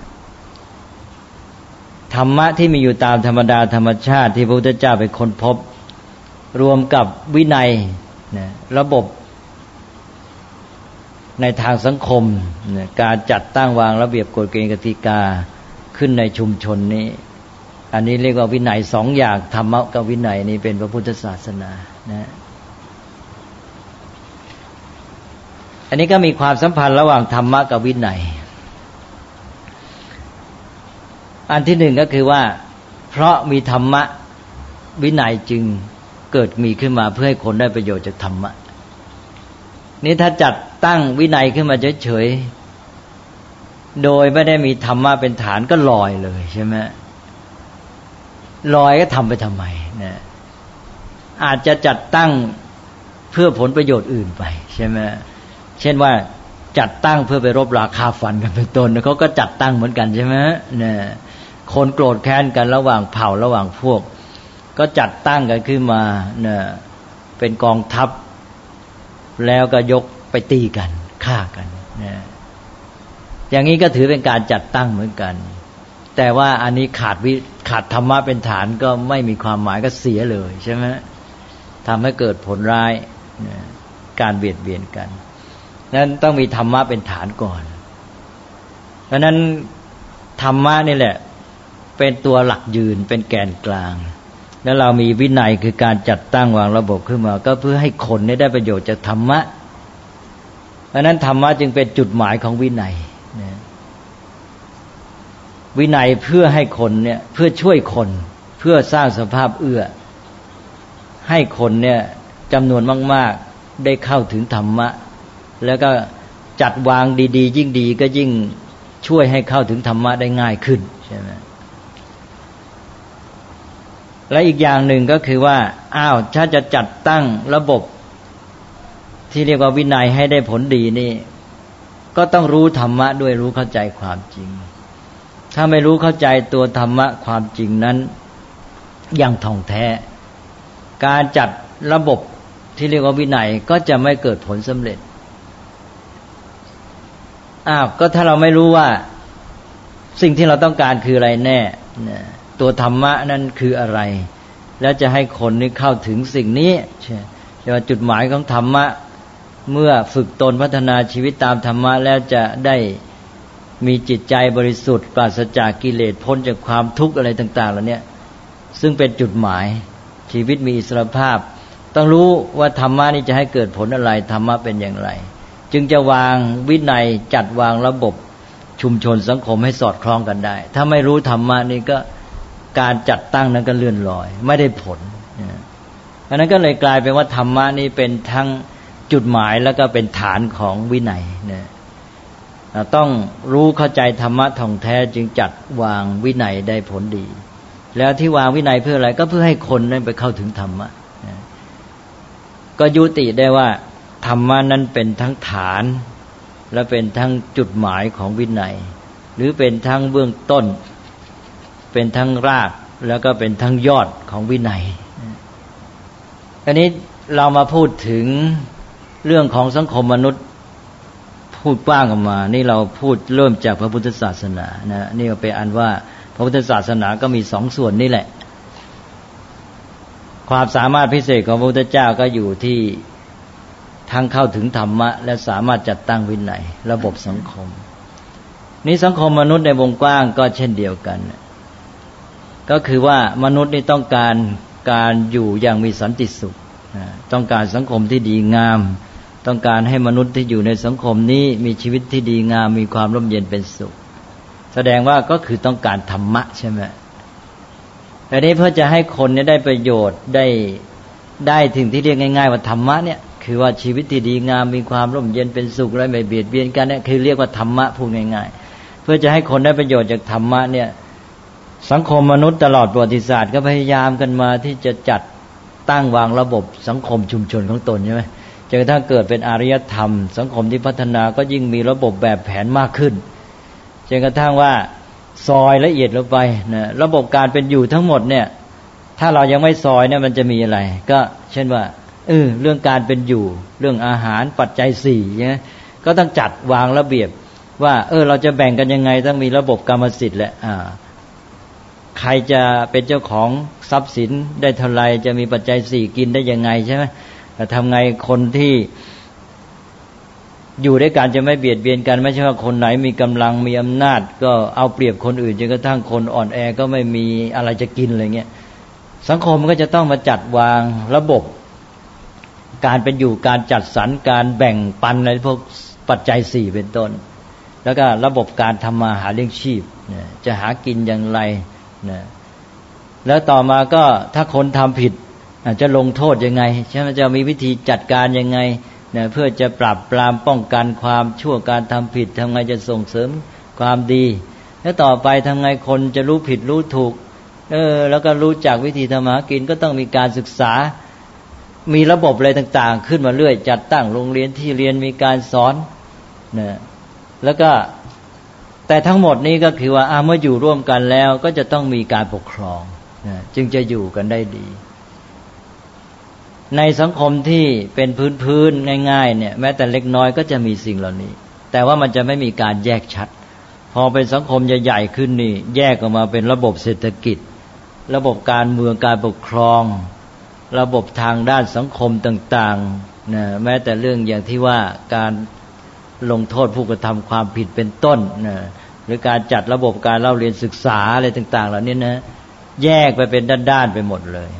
ธรรมะที่มีอยู่ตามธรรมดาธรรมชาติที่พระพุทธเจ้าไปค้นพบรวมกับวินัยนะระบบในทางสังคมนะการจัดตั้งวางระเบียบกฎเกณฑ์กติกาขึ้นในชุมชนนี้อันนี้เรียกว่าวินัย2อย่างธรรมะกับวินัยนี้เป็นพระพุทธศาสนานะอันนี้ก็มีความสัมพันธ์ระหว่างธรรมะกับวินัยอันที่1ก็คือว่าเพราะมีธรรมะวินัยจึงเกิดมีขึ้นมาเพื่อให้คนได้ประโยชน์จากธรรมะนี่ถ้าจัดตั้งวินัยขึ้นมาเฉยๆโดยไม่ได้มีธรรมะเป็นฐานก็ลอยเลยใช่ไหมลอยก็ทำไปทำไมนะอาจจะจัดตั้งเพื่อผลประโยชน์อื่นไปใช่ไหมเช่นว่าจัดตั้งเพื่อไปรบราฆ่าฟันกันเป็นต้นเขาก็จัดตั้งเหมือนกันใช่ไหมเนี่ยคนโกรธแค้นกันระหว่างเผ่าระหว่างพวกก็จัดตั้งกันขึ้นมาเนี่ยเป็นกองทัพแล้วก็ยกไปตีกันฆ่ากันเนี่ยอย่างนี้ก็ถือเป็นการจัดตั้งเหมือนกันแต่ว่าอันนี้ขาดธรรมะเป็นฐานก็ไม่มีความหมายก็เสียเลยใช่ไหมทำให้เกิดผลร้ายการเบียดเบียนกันนั้นต้องมีธรรมะเป็นฐานก่อนเพราะนั้นธรรมะนี่แหละเป็นตัวหลักยืนเป็นแกนกลางแล้วเรามีวินัยคือการจัดตั้งวางระบบขึ้นมาก็เพื่อให้คนได้ประโยชน์จากธรรมะเพราะนั้นธรรมะจึงเป็นจุดหมายของวินัยวินัยเพื่อให้คนเนี่ยเพื่อช่วยคนเพื่อสร้างสภาพเอื้อให้คนเนี่ยจำนวนมากๆได้เข้าถึงธรรมะแล้วก็จัดวางดีๆยิ่งดีก็ยิ่งช่วยให้เข้าถึงธรรมะได้ง่ายขึ้นใช่ไหมและอีกอย่างหนึ่งก็คือว่าถ้าจะจัดตั้งระบบที่เรียกว่าวินัยให้ได้ผลดีนี่ก็ต้องรู้ธรรมะด้วยรู้เข้าใจความจริงถ้าไม่รู้เข้าใจตัวธรรมะความจริงนั้นอย่างท่องแท้การจัดระบบที่เรียกว่าวินัยก็จะไม่เกิดผลสำเร็จก็ถ้าเราไม่รู้ว่าสิ่งที่เราต้องการคืออะไรแน่ตัวธรรมะนั้นคืออะไรแล้วจะให้คนนี้เข้าถึงสิ่งนี้ใช่ว่าจุดหมายของธรรมะเมื่อฝึกตนพัฒนาชีวิตตามธรรมะแล้วจะได้มีจิตใจบริสุทธิ์ปราศจากกิเลสพ้นจากความทุกข์อะไรต่างๆเหล่านี้ซึ่งเป็นจุดหมายชีวิตมีอิสรภาพต้องรู้ว่าธรรมะนี้จะให้เกิดผลอะไรธรรมะเป็นอย่างไรจึงจะวางวินัยจัดวางระบบชุมชนสังคมให้สอดคล้องกันได้ถ้าไม่รู้ธรรมะนี่ก็การจัดตั้งนั้นก็เลื่อนลอยไม่ได้ผลเพราะนั้นก็เลยกลายเป็นว่าธรรมะนี่เป็นทั้งจุดหมายแล้วก็เป็นฐานของวินัยต้องรู้เข้าใจธรรมะท่องแท้จึงจัดวางวินัยได้ผลดีแล้วที่วางวินัยเพื่ออะไรก็เพื่อให้คนนั้นไปเข้าถึงธรรมะก็ยุติได้ว่าธรรมะนั้นเป็นทั้งฐานและเป็นทั้งจุดหมายของวินัยหรือเป็นทั้งเบื้องต้นเป็นทั้งรากแล้วก็เป็นทั้งยอดของวินัยอันนี้เรามาพูดถึงเรื่องของสังคมมนุษย์พูดกว้างออกมานี่เราพูดเริ่มจากพระพุทธศาสนานะนี่ก็เป็นอันว่าพระพุทธศาสนาก็มีสองส่วนนี่แหละความสามารถพิเศษของพระพุทธเจ้าก็อยู่ที่ทั้งเข้าถึงธรรมะและสามารถจัดตั้งวินัยระบบสังคมนี้สังคมมนุษย์ในวงกว้างก็เช่นเดียวกันก็คือว่ามนุษย์นี่ต้องการอยู่อย่างมีสันติสุขต้องการสังคมที่ดีงามต้องการให้มนุษย์ที่อยู่ในสังคมนี้มีชีวิตที่ดีงามมีความร่มเย็นเป็นสุขแสดงว่าก็คือต้องการธรรมะใช่ไหมแต่นี้เพื่อจะให้คนเนี่ยได้ประโยชน์ได้ถึงที่เรียกง่ายๆว่าธรรมะเนี่ยคือว่าชีวิตที่ดีงามมีความร่มเย็นเป็นสุขและไม่เบียดเบียนกันเนี่ยคือเรียกว่าธรรมะพูดง่ายๆเพื่อจะให้คนได้ประโยชน์จากธรรมะเนี่ยสังคมมนุษย์ตลอดประวัติศาสตร์ก็พยายามกันมาที่จะจัดตั้งวางระบบสังคมชุมชนของตนใช่ไหมจนกระทั่งเกิดเป็นอารยธรรมสังคมที่พัฒนาก็ยิ่งมีระบบแบบแผนมากขึ้นจนกระทั่งว่าซอยละเอียดลงไปนะระบบการเป็นอยู่ทั้งหมดเนี่ยถ้าเรายังไม่ซอยเนี่ยมันจะมีอะไรก็เช่นว่าเรื่องการเป็นอยู่เรื่องอาหารปัจจัย4เนี่ยก็ต้องจัดวางระเบียบว่าเราจะแบ่งกันยังไงต้องมีระบบกรรมสิทธิ์แหละใครจะเป็นเจ้าของทรัพย์สินได้เท่าไรจะมีปัจจัย4กินได้ยังไงใช่ไหมแต่ทำไงคนที่อยู่ด้วยกันจะไม่เบียดเบียนกันไม่ใช่ว่าคนไหนมีกำลังมีอำนาจก็เอาเปรียบคนอื่นจนกระทั่งคนอ่อนแอก็ไม่มีอะไรจะกินอะไรเงี้ยสังคมก็จะต้องมาจัดวางระบบการเป็นอยู่การจัดสรรการแบ่งปันในพวกปัจจัย4เป็นต้นแล้วก็ระบบการทำมาหาเลี้ยงชีพจะหากินอย่างไรแล้วต่อมาก็ถ้าคนทำผิดจะลงโทษยังไงใช่ไหมจะมีวิธีจัดการยังไงเพื่อจะปราบปรามป้องกันความชั่วการทำผิดทำไงจะส่งเสริมความดีแล้วต่อไปทำไงคนจะรู้ผิดรู้ถูกแล้วก็รู้จักวิธีทำมาหากินก็ต้องมีการศึกษามีระบบอะไรต่างๆขึ้นมาเรื่อยจัดตั้งโรงเรียนที่เรียนมีการสอนแล้วก็แต่ทั้งหมดนี้ก็คือว่าเมื่ออยู่ร่วมกันแล้วก็จะต้องมีการปกครองจึงจะอยู่กันได้ดีในสังคมที่เป็นพื้นๆง่ายๆเนี่ยแม้แต่เล็กน้อยก็จะมีสิ่งเหล่านี้แต่ว่ามันจะไม่มีการแยกชัดพอเป็นสังคมใหญ่ๆขึ้นนี่แยกออกมาเป็นระบบเศรษฐกิจระบบการเมืองการปกครองระบบทางด้านสังคมต่างๆนะแม้แต่เรื่องอย่างที่ว่าการลงโทษผู้กระทำความผิดเป็นต้นนะหรือการจัดระบบการเล่าเรียนศึกษาอะไรต่างๆเหล่านี้นะแยกไปเป็นด้านๆไปหมดเลย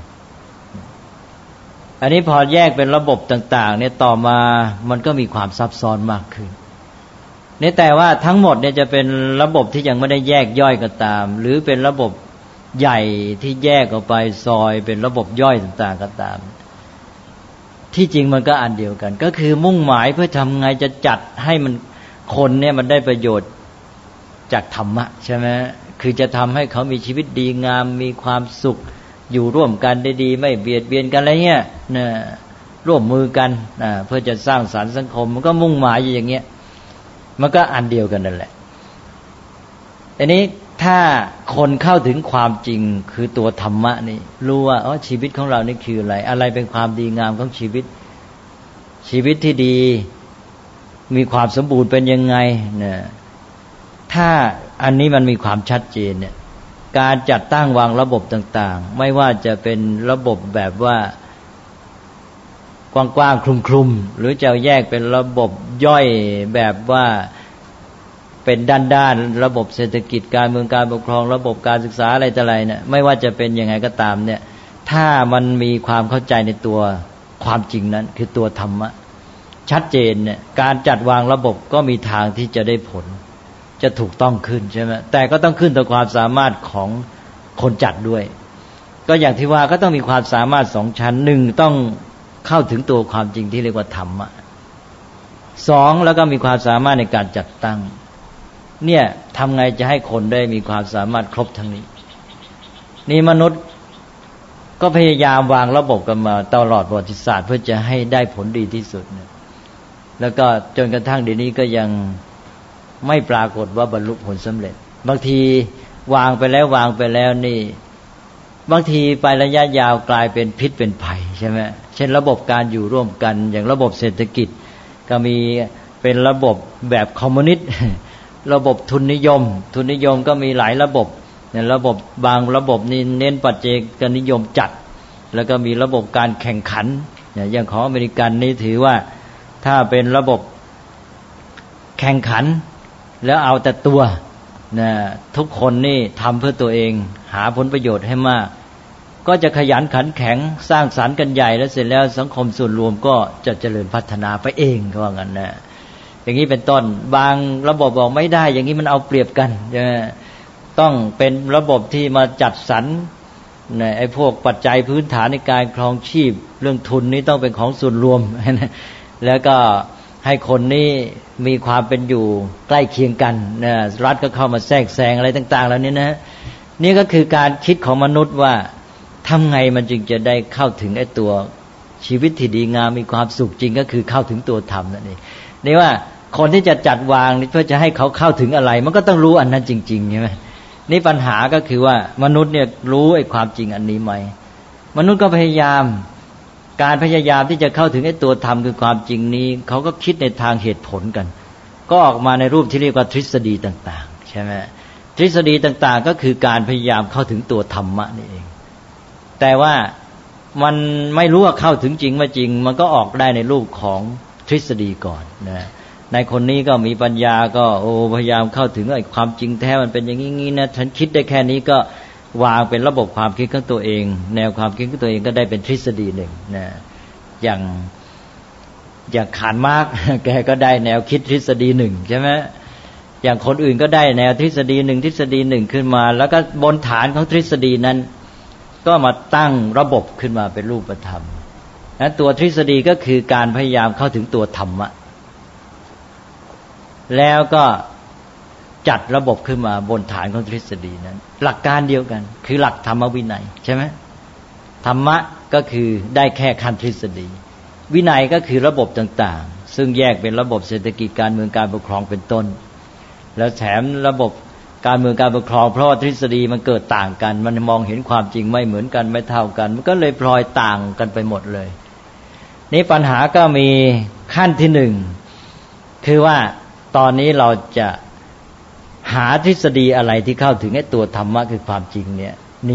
อันนี้พอแยกเป็นระบบต่างๆเนี่ยต่อมามันก็มีความซับซ้อนมากขึ้นนี่แต่ว่าทั้งหมดเนี่ยจะเป็นระบบที่ยังไม่ได้แยกย่อยก็ตามหรือเป็นระบบใหญ่ที่แยกออกไปซอยเป็นระบบย่อยต่างๆก็ตามที่จริงมันก็อันเดียวกันก็คือมุ่งหมายเพื่อทำไงจะจัดให้มันคนเนี่ยมันได้ประโยชน์จากธรรมะใช่ไหมคือจะทำให้เขามีชีวิตดีงามมีความสุขอยู่ร่วมกันได้ดีไม่เบียดเบียนกันอะไรเงี้ยนะร่วมมือกันเพื่อจะสร้างสรรค์สังคมมันก็มุ่งหมายอย่างเงี้ยมันก็อันเดียวกันนั่นแหละอันนี้ถ้าคนเข้าถึงความจริงคือตัวธรรมะนี่รู้ว่าชีวิตของเรานี่คืออะไรเป็นความดีงามของชีวิตที่ดีมีความสมบูรณ์เป็นยังไงนะถ้าอันนี้มันมีความชัดเจนเนี่ยการจัดตั้งวางระบบต่างๆไม่ว่าจะเป็นระบบแบบว่ากว้างๆคลุมๆหรือจะแยกเป็นระบบย่อยแบบว่าเป็นด้านๆระบบเศรษฐกิจการเมืองการปกครองระบบการศึกษาอะไรต่ออะไรเนี่ยไม่ว่าจะเป็นยังไงก็ตามเนี่ยถ้ามันมีความเข้าใจในตัวความจริงนั้นคือตัวธรรมะชัดเจนเนี่ยการจัดวางระบบก็มีทางที่จะได้ผลจะถูกต้องขึ้นใช่ไหมแต่ก็ต้องขึ้นต่อความสามารถของคนจัดด้วยก็อย่างที่ว่าก็ต้องมีความสามารถ2ชั้น1ต้องเข้าถึงตัวความจริงที่เรียกว่าธรรมะ2แล้วก็มีความสามารถในการจัดตั้งเนี่ยทำไงจะให้คนได้มีความสามารถครบทั้งนี้นี่มนุษย์ก็พยายามวางระบบกันมาตลอดประวัติศาสตร์เพื่อจะให้ได้ผลดีที่สุดเนี่ยแล้วก็จนกระทั่งเดี๋ยวนี้ก็ยังไม่ปรากฏว่าบรรลุผลสำเร็จบางทีวางไปแล้วนี่บางทีไประยะยาวกลายเป็นพิษเป็นภัยใช่ไหมเช่นระบบการอยู่ร่วมกันอย่างระบบเศรษฐกิจก็มีเป็นระบบแบบคอมมิวนิสต์ระบบทุนนิยมก็มีหลายระบบเนี่ยระบบบางระบบนี่เน้นปัจเจกนิยมจัดแล้วก็มีระบบการแข่งขันอย่างของอเมริกันนี่ถือว่าถ้าเป็นระบบแข่งขันแล้วเอาแต่ตัวนะทุกคนนี่ทำเพื่อตัวเองหาผลประโยชน์ให้มากก็จะขยันขันแข็งสร้างสรรค์กันใหญ่แล้วเสร็จแล้วสังคมส่วนรวมก็จะเจริญพัฒนาไปเองก็ว่างั้นนะอย่างนี้เป็นต้นบางระบบบอกไม่ได้อย่างนี้มันเอาเปรียบกันต้องเป็นระบบที่มาจัดสรรไอ้พวกปัจจัยพื้นฐานในการครองชีพเรื่องทุนนี้ต้องเป็นของส่วนรวมแล้วก็ให้คนนี้มีความเป็นอยู่ใกล้เคียงกันนะรัฐก็เข้ามาแทรกแซงอะไรต่างๆแล้วนี่นะนี่ก็คือการคิดของมนุษย์ว่าทำไงมันจึงจะได้เข้าถึงไอ้ตัวชีวิตที่ดีงามมีความสุขจริงก็คือเข้าถึงตัวธรรมนั่นเองนี่ว่าคนที่จะจัดวางเพื่อจะให้เขาเข้าถึงอะไรมันก็ต้องรู้อันนั้นจริงๆใช่ไหมนี่ปัญหาก็คือว่ามนุษย์เนี่ยรู้ไอ้ความจริงอันนี้ไหมมนุษย์ก็พยายามที่จะเข้าถึงไอ้ตัวธรรมคือความจริงนี้เขาก็คิดในทางเหตุผลกันก็ออกมาในรูปที่เรียกว่าทฤษฎีต่างๆใช่ไหมทฤษฎีต่างๆก็คือการพยายามเข้าถึงตัวธรรมะนี่เองแต่ว่ามันไม่รู้ว่าเข้าถึงจริงไม่จริงมันก็ออกได้ในรูปของทฤษฎีก่อนนะในคนนี้ก็มีปัญญาก็พยายามเข้าถึงไอ้ความจริงแท้มันเป็นอย่างนี้นะฉันคิดได้แค่นี้ก็วางเป็นระบบความคิดของตัวเองแนวความคิดของตัวเองก็ได้เป็นทฤษฎีหนึ่งนะอย่างคาร์ลมาร์กซ์แกก็ได้แนวคิดทฤษฎีหนึ่งใช่ไหมอย่างคนอื่นก็ได้แนวทฤษฎีหนึ่งขึ้นมาแล้วก็บนฐานของทฤษฎีนั้นก็มาตั้งระบบขึ้นมาเป็นรูปธรรมนะตัวทฤษฎีก็คือการพยายามเข้าถึงตัวธรรมะแล้วก็จัดระบบขึ้นมาบนฐานของทฤษฎีนั้นหลักการเดียวกันคือหลักธรรมวินัยใช่ไหมธรรมะก็คือได้แค่ขั้นทฤษฎีวินัยก็คือระบบต่างๆซึ่งแยกเป็นระบบเศรษฐกิจการเมืองการปกครองเป็นต้นแล้วแถมระบบการเมืองการปกครองเพราะว่าทฤษฎีมันเกิดต่างกันมันมองเห็นความจริงไม่เหมือนกันไม่เท่ากันมันก็เลยพลอยต่างกันไปหมดเลยนี่ปัญหาก็มีขั้นที่หนึ่งคือว่าตอนนี้เราจะหาทฤษฎีอะไรที่เข้าถึงไอ้ตัวธรรมะคือความจริงเนี่ย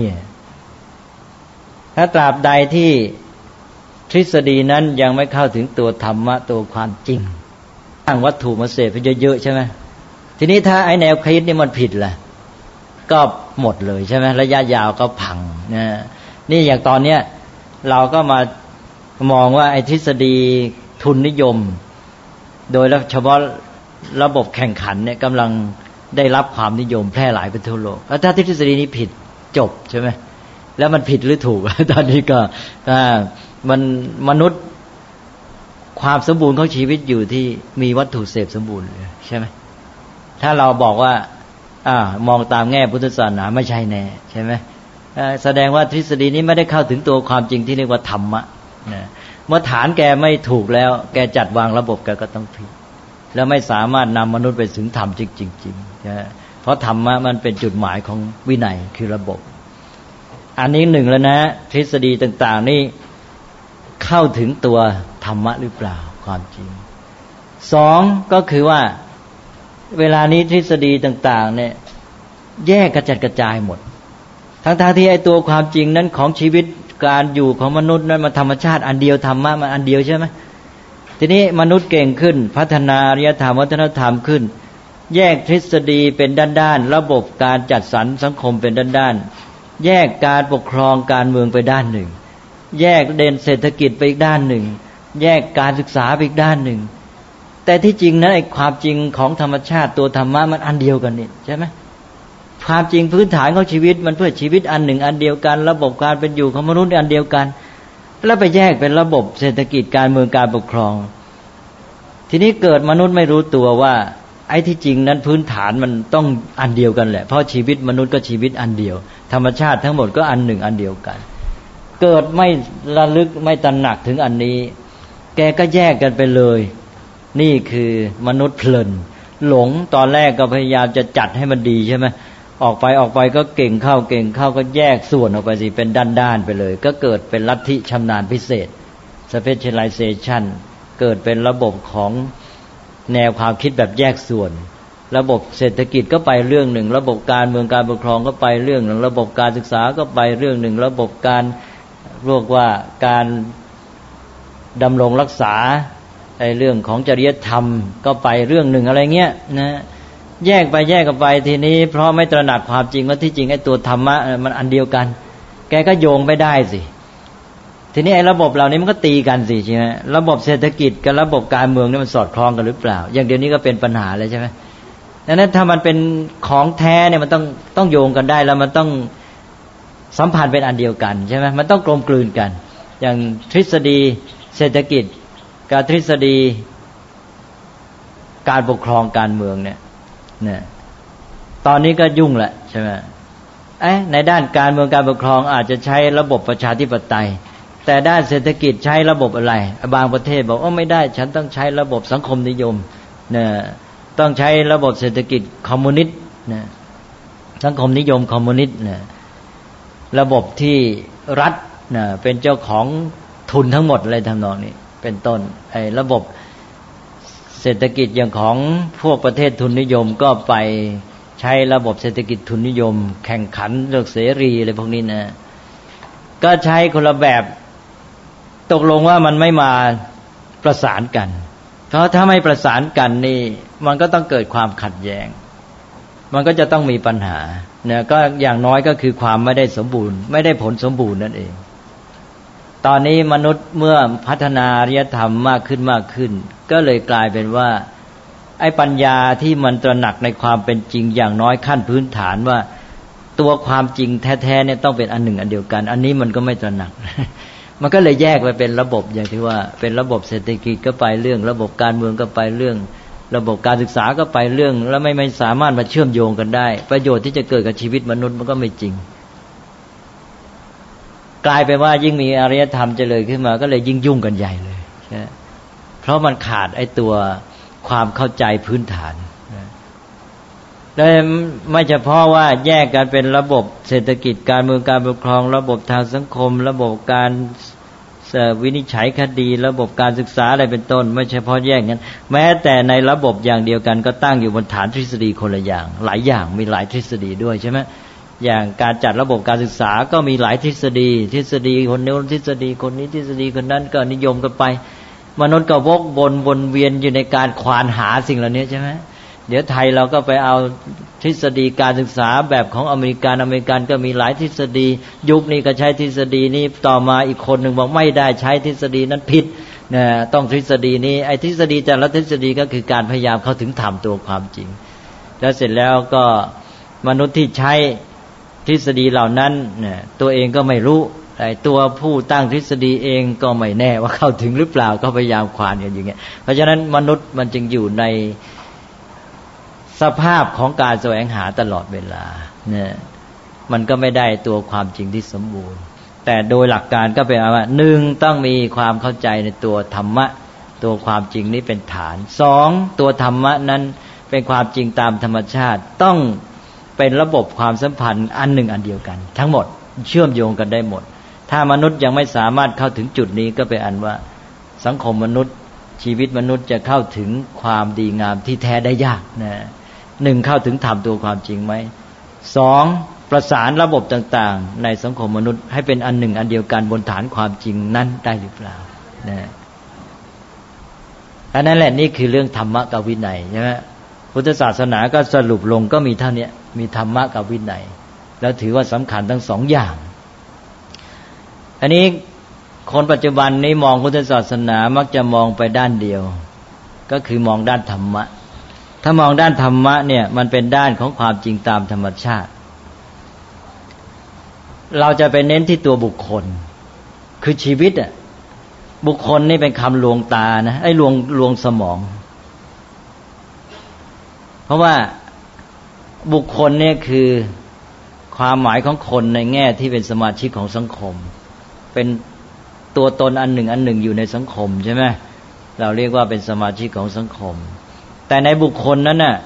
ถ้าตราบใดที่ทฤษฎีนั้นยังไม่เข้าถึงตัวธรรมะตัวความจริงตั้งวัตถุมาเสพไปเยอะๆใช่ไหมทีนี้ถ้าไอ้แนวคิดนี่มันผิดล่ะก็หมดเลยใช่ไหมระยะยาวก็พังนี่อย่างตอนเนี้ยเราก็มามองว่าไอ้ทฤษฎีทุนนิยมโดยเฉพาะระบบแข่งขันเนี่ยกำลังได้รับความนิยมแพร่หลายไปทั่วโลกแล้วถ้าทฤษฎีนี้ผิดจบใช่ไหมแล้วมันผิดหรือถูก ตอนนี้ก็มันมนุษย์ความสมบูรณ์ของชีวิตอยู่ที่มีวัตถุเสพสมบูรณ์ใช่ไหมถ้าเราบอกว่ามองตามแง่พุทธศาสนาไม่ใช่แน่ใช่ไหมแสดงว่าทฤษฎีนี้ไม่ได้เข้าถึงตัวความจริงที่เรียกว่าธรรมะเมื่อฐานแกไม่ถูกแล้วแกจัดวางระบบแกก็ต้องผิดแล้วไม่สามารถนำมนุษย์ไปถึงธรรมจริงๆเพราะธรรมะมันเป็นจุดหมายของวินัยคือระบบอันนี้หนึ่งแล้วนะทฤษฎีต่างๆนี่เข้าถึงตัวธรรมะหรือเปล่าความจริงสองก็คือว่าเวลานี้ทฤษฎีต่างๆเนี่ยแยกกระจัดกระจายหมดทั้งที่ไอ้ตัวความจริงนั้นของชีวิตการอยู่ของมนุษย์นั้นมันธรรมชาติอันเดียวธรรมะมันอันเดียวใช่ไหมทีนี้มนุษย์เก่งขึ้นพัฒนาอารยธรรมวัฒนธรรมขึ้นแยกทฤษฎีเป็นด้านๆระบบการจัดสรรสังคมเป็นด้านๆแยกการปกครองการเมืองไปด้านหนึ่งแยกเด่นเศรษฐกิจไปอีกด้านหนึ่งแยกการศึกษาไปอีกด้านหนึ่งแต่ที่จริงนั้นไอ้ความจริงของธรรมชาติตัวธรรมะมันอันเดียวกันนี่ใช่ไหมความจริงพื้นฐานของชีวิตมันเพื่อชีวิตอันหนึ่งอันเดียวกันระบบการเป็นอยู่ของมนุษย์อันเดียวกันแล้วไปแยกเป็นระบบเศรษฐกิจการเมืองการปกครองทีนี้เกิดมนุษย์ไม่รู้ตัวว่าไอ้ที่จริงนั้นพื้นฐานมันต้องอันเดียวกันแหละเพราะชีวิตมนุษย์ก็ชีวิตอันเดียวธรรมชาติทั้งหมดก็อันหนึ่งอันเดียวกันเกิดไม่ระลึกไม่ตระหนักถึงอันนี้แกก็แยกกันไปเลยนี่คือมนุษย์เพลินหลงตอนแรกก็พยายามจะจัดให้มันดีใช่ไหมออกไปก็เก่งเข้าก็แยกส่วนออกไปสิเป็นด้านๆไปเลยก็เกิดเป็นลัทธิชำนาญพิเศษ specialization เกิดเป็นระบบของแนวความคิดแบบแยกส่วนระบบเศรษฐกิจก็ไปเรื่องหนึ่งระบบการเมืองการปกครองก็ไปเรื่องหนึ่งระบบการศึกษาก็ไปเรื่องหนึ่งระบบการเรียกว่าการดำรงรักษาเรื่องของจริยธรรมก็ไปเรื่องหนึ่งอะไรเงี้ยนะแยกกันไปทีนี้เพราะไม่ตระหนักความจริงว่าที่จริงไอ้ตัวธรรมะมันอันเดียวกันแกก็โยงไม่ได้สิทีนี้ไอ้ระบบเหล่านี้มันก็ตีกันสิใช่ไหมระบบเศรษฐกิจกับระบบการเมืองนี่มันสอดคล้องกันหรือเปล่าอย่างเดี๋ยวนี้ก็เป็นปัญหาเลยใช่ไหมดังนั้นถ้ามันเป็นของแท้เนี่ยมันต้องโยงกันได้แล้วมันต้องสัมพันธ์เป็นอันเดียวกันใช่ไหมมันต้องกลมกลืนกันอย่างทฤษฎีเศรษฐกิจกับทฤษฎีการปกครองการเมืองเนี่ยตอนนี้ก็ยุ่งแหละใช่ไหมในด้านการเมืองการปกครองอาจจะใช้ระบบประชาธิปไตยแต่ด้านเศรษฐกิจใช้ระบบอะไรบางประเทศบอกไม่ได้ฉันต้องใช้ระบบสังคมนิยมเนี่ยต้องใช้ระบบเศรษฐกิจคอมมิวนิสต์นะสังคมนิยมคอมมิวนิสต์นะระบบที่รัฐนะเป็นเจ้าของทุนทั้งหมดอะไรทำนองนี้เป็นต้นระบบเศรษฐกิจอย่างของพวกประเทศทุนนิยมก็ไปใช้ระบบเศรษฐกิจทุนนิยมแข่งขันเลือกเสรีอะไรพวกนี้นะก็ใช้คนละแบบตกลงว่ามันไม่มาประสานกันเพราะถ้าไม่ประสานกันนี่มันก็ต้องเกิดความขัดแย้งมันก็จะต้องมีปัญหาเนี่ยก็อย่างน้อยก็คือความไม่ได้สมบูรณ์ไม่ได้ผลสมบูรณ์นั่นเองตอนนี้มนุษย์เมื่อพัฒนาอารยธรรมมากขึ้นก็เลยกลายเป็นว่าไอ้ปัญญาที่มันตระหนักในความเป็นจริงอย่างน้อยขั้นพื้นฐานว่าตัวความจริงแท้ๆเนี่ยต้องเป็นอันหนึ่งอันเดียวกันอันนี้มันก็ไม่ตระหนัก มันก็เลยแยกไปเป็นระบบอย่างที่ว่าเป็นระบบเศรษฐกิจก็ไปเรื่องระบบการเมืองก็ไปเรื่องระบบการศึกษาก็ไปเรื่องแล้วไม่สามารถมาเชื่อมโยงกันได้ประโยชน์ที่จะเกิดกับชีวิตมนุษย์มันก็ไม่จริงกลายเป็นว่ายิ่งมีอารยธรรมเจริญขึ้นมาก็เลยยิ่งยุ่งกันใหญ่เลยเพราะมันขาดไอ้ตัวความเข้าใจพื้นฐานและไม่เฉพาะว่าแยกกันเป็นระบบเศรษฐกิจการเมืองการปกครองระบบทางสังคมระบบการวินิจฉัยคดีระบบการศึกษาอะไรเป็นต้นไม่เฉพาะแยกนั้นแม้แต่ในระบบอย่างเดียวกันก็ตั้งอยู่บนฐานทฤษฎีคนละอย่างหลายอย่างมีหลายทฤษฎีด้วยใช่ไหมอย่างการจัดระบบการศึกษาก็มีหลายทฤษฎีคนนี้ทฤษฎีคนนี้ทฤษฎีคนนั้นก็นิยมกันไปมนุษย์ก็วนเวียนอยู่ในการควานหาสิ่งเหล่านี้ใช่ไหมเดี๋ยวไทยเราก็ไปเอาทฤษฎีการศึกษาแบบของอเมริกันก็มีหลายทฤษฎียุคนี้ก็ใช้ทฤษฎีนี้ต่อมาอีกคนหนึ่งบอกไม่ได้ใช้ทฤษฎีนั้นผิดนะต้องทฤษฎีนี้ไอ้ทฤษฎีแต่ละทฤษฎีก็คือการพยายามเข้าถึงธรรมตัวความจริงแล้วเสร็จแล้วก็มนุษย์ที่ใช้ทฤษฎีเหล่านั้นเนี่ยตัวเองก็ไม่รู้ไอ้ตัวผู้ตั้งทฤษฎีเองก็ไม่แน่ว่าเข้าถึงหรือเปล่าก็พยายามควานกันอย่างเงี้ยเพราะฉะนั้นมนุษย์มันจึงอยู่ในสภาพของการแสวงหาตลอดเวลาเนี่ยมันก็ไม่ได้ตัวความจริงที่สมบูรณ์แต่โดยหลักการก็เป็นว่าหนึ่งต้องมีความเข้าใจในตัวธรรมะตัวความจริงนี้เป็นฐานสองตัวธรรมะนั้นเป็นความจริงตามธรรมชาติต้องเป็นระบบความสัมพันธ์อันหนึ่งอันเดียวกันทั้งหมดเชื่อมโยงกันได้หมดถ้ามนุษย์ยังไม่สามารถเข้าถึงจุดนี้ก็เป็นอันว่าสังคมมนุษย์ชีวิตมนุษย์จะเข้าถึงความดีงามที่แท้ได้ยากนะหนึ่งเข้าถึงธรรมตัวความจริงไหมสองประสานระบบต่างๆในสังคมมนุษย์ให้เป็นอันหนึ่งอันเดียวกันบนฐานความจริงนั้นได้หรือเปล่านะอันนั้นแหละนี่คือเรื่องธรรมะกับวินัยใช่ไหมพุทธศาสนาก็สรุปลงก็มีเท่านี้มีธรรมะกับวินัยแล้วถือว่าสำคัญทั้งสองอย่างอันนี้คนปัจจุบันนี้มองพุทธศาสนามักจะมองไปด้านเดียวก็คือมองด้านธรรมะถ้ามองด้านธรรมะเนี่ยมันเป็นด้านของความจริงตามธรรมชาติเราจะไปเน้นที่ตัวบุคคลคือชีวิตอ่ะบุคคลนี่เป็นคำลวงตานะไอ้ลวงสมองเพราะว่าบุคคลเนี่ยคือความหมายของคนในแง่ที่เป็นสมาชิกของสังคมเป็นตัวตนอันหนึ่งอยู่ในสังคมใช่ไหมเราเรียกว่าเป็นสมาชิกของสังคมแต่ในบุคคลนั้นน่ะ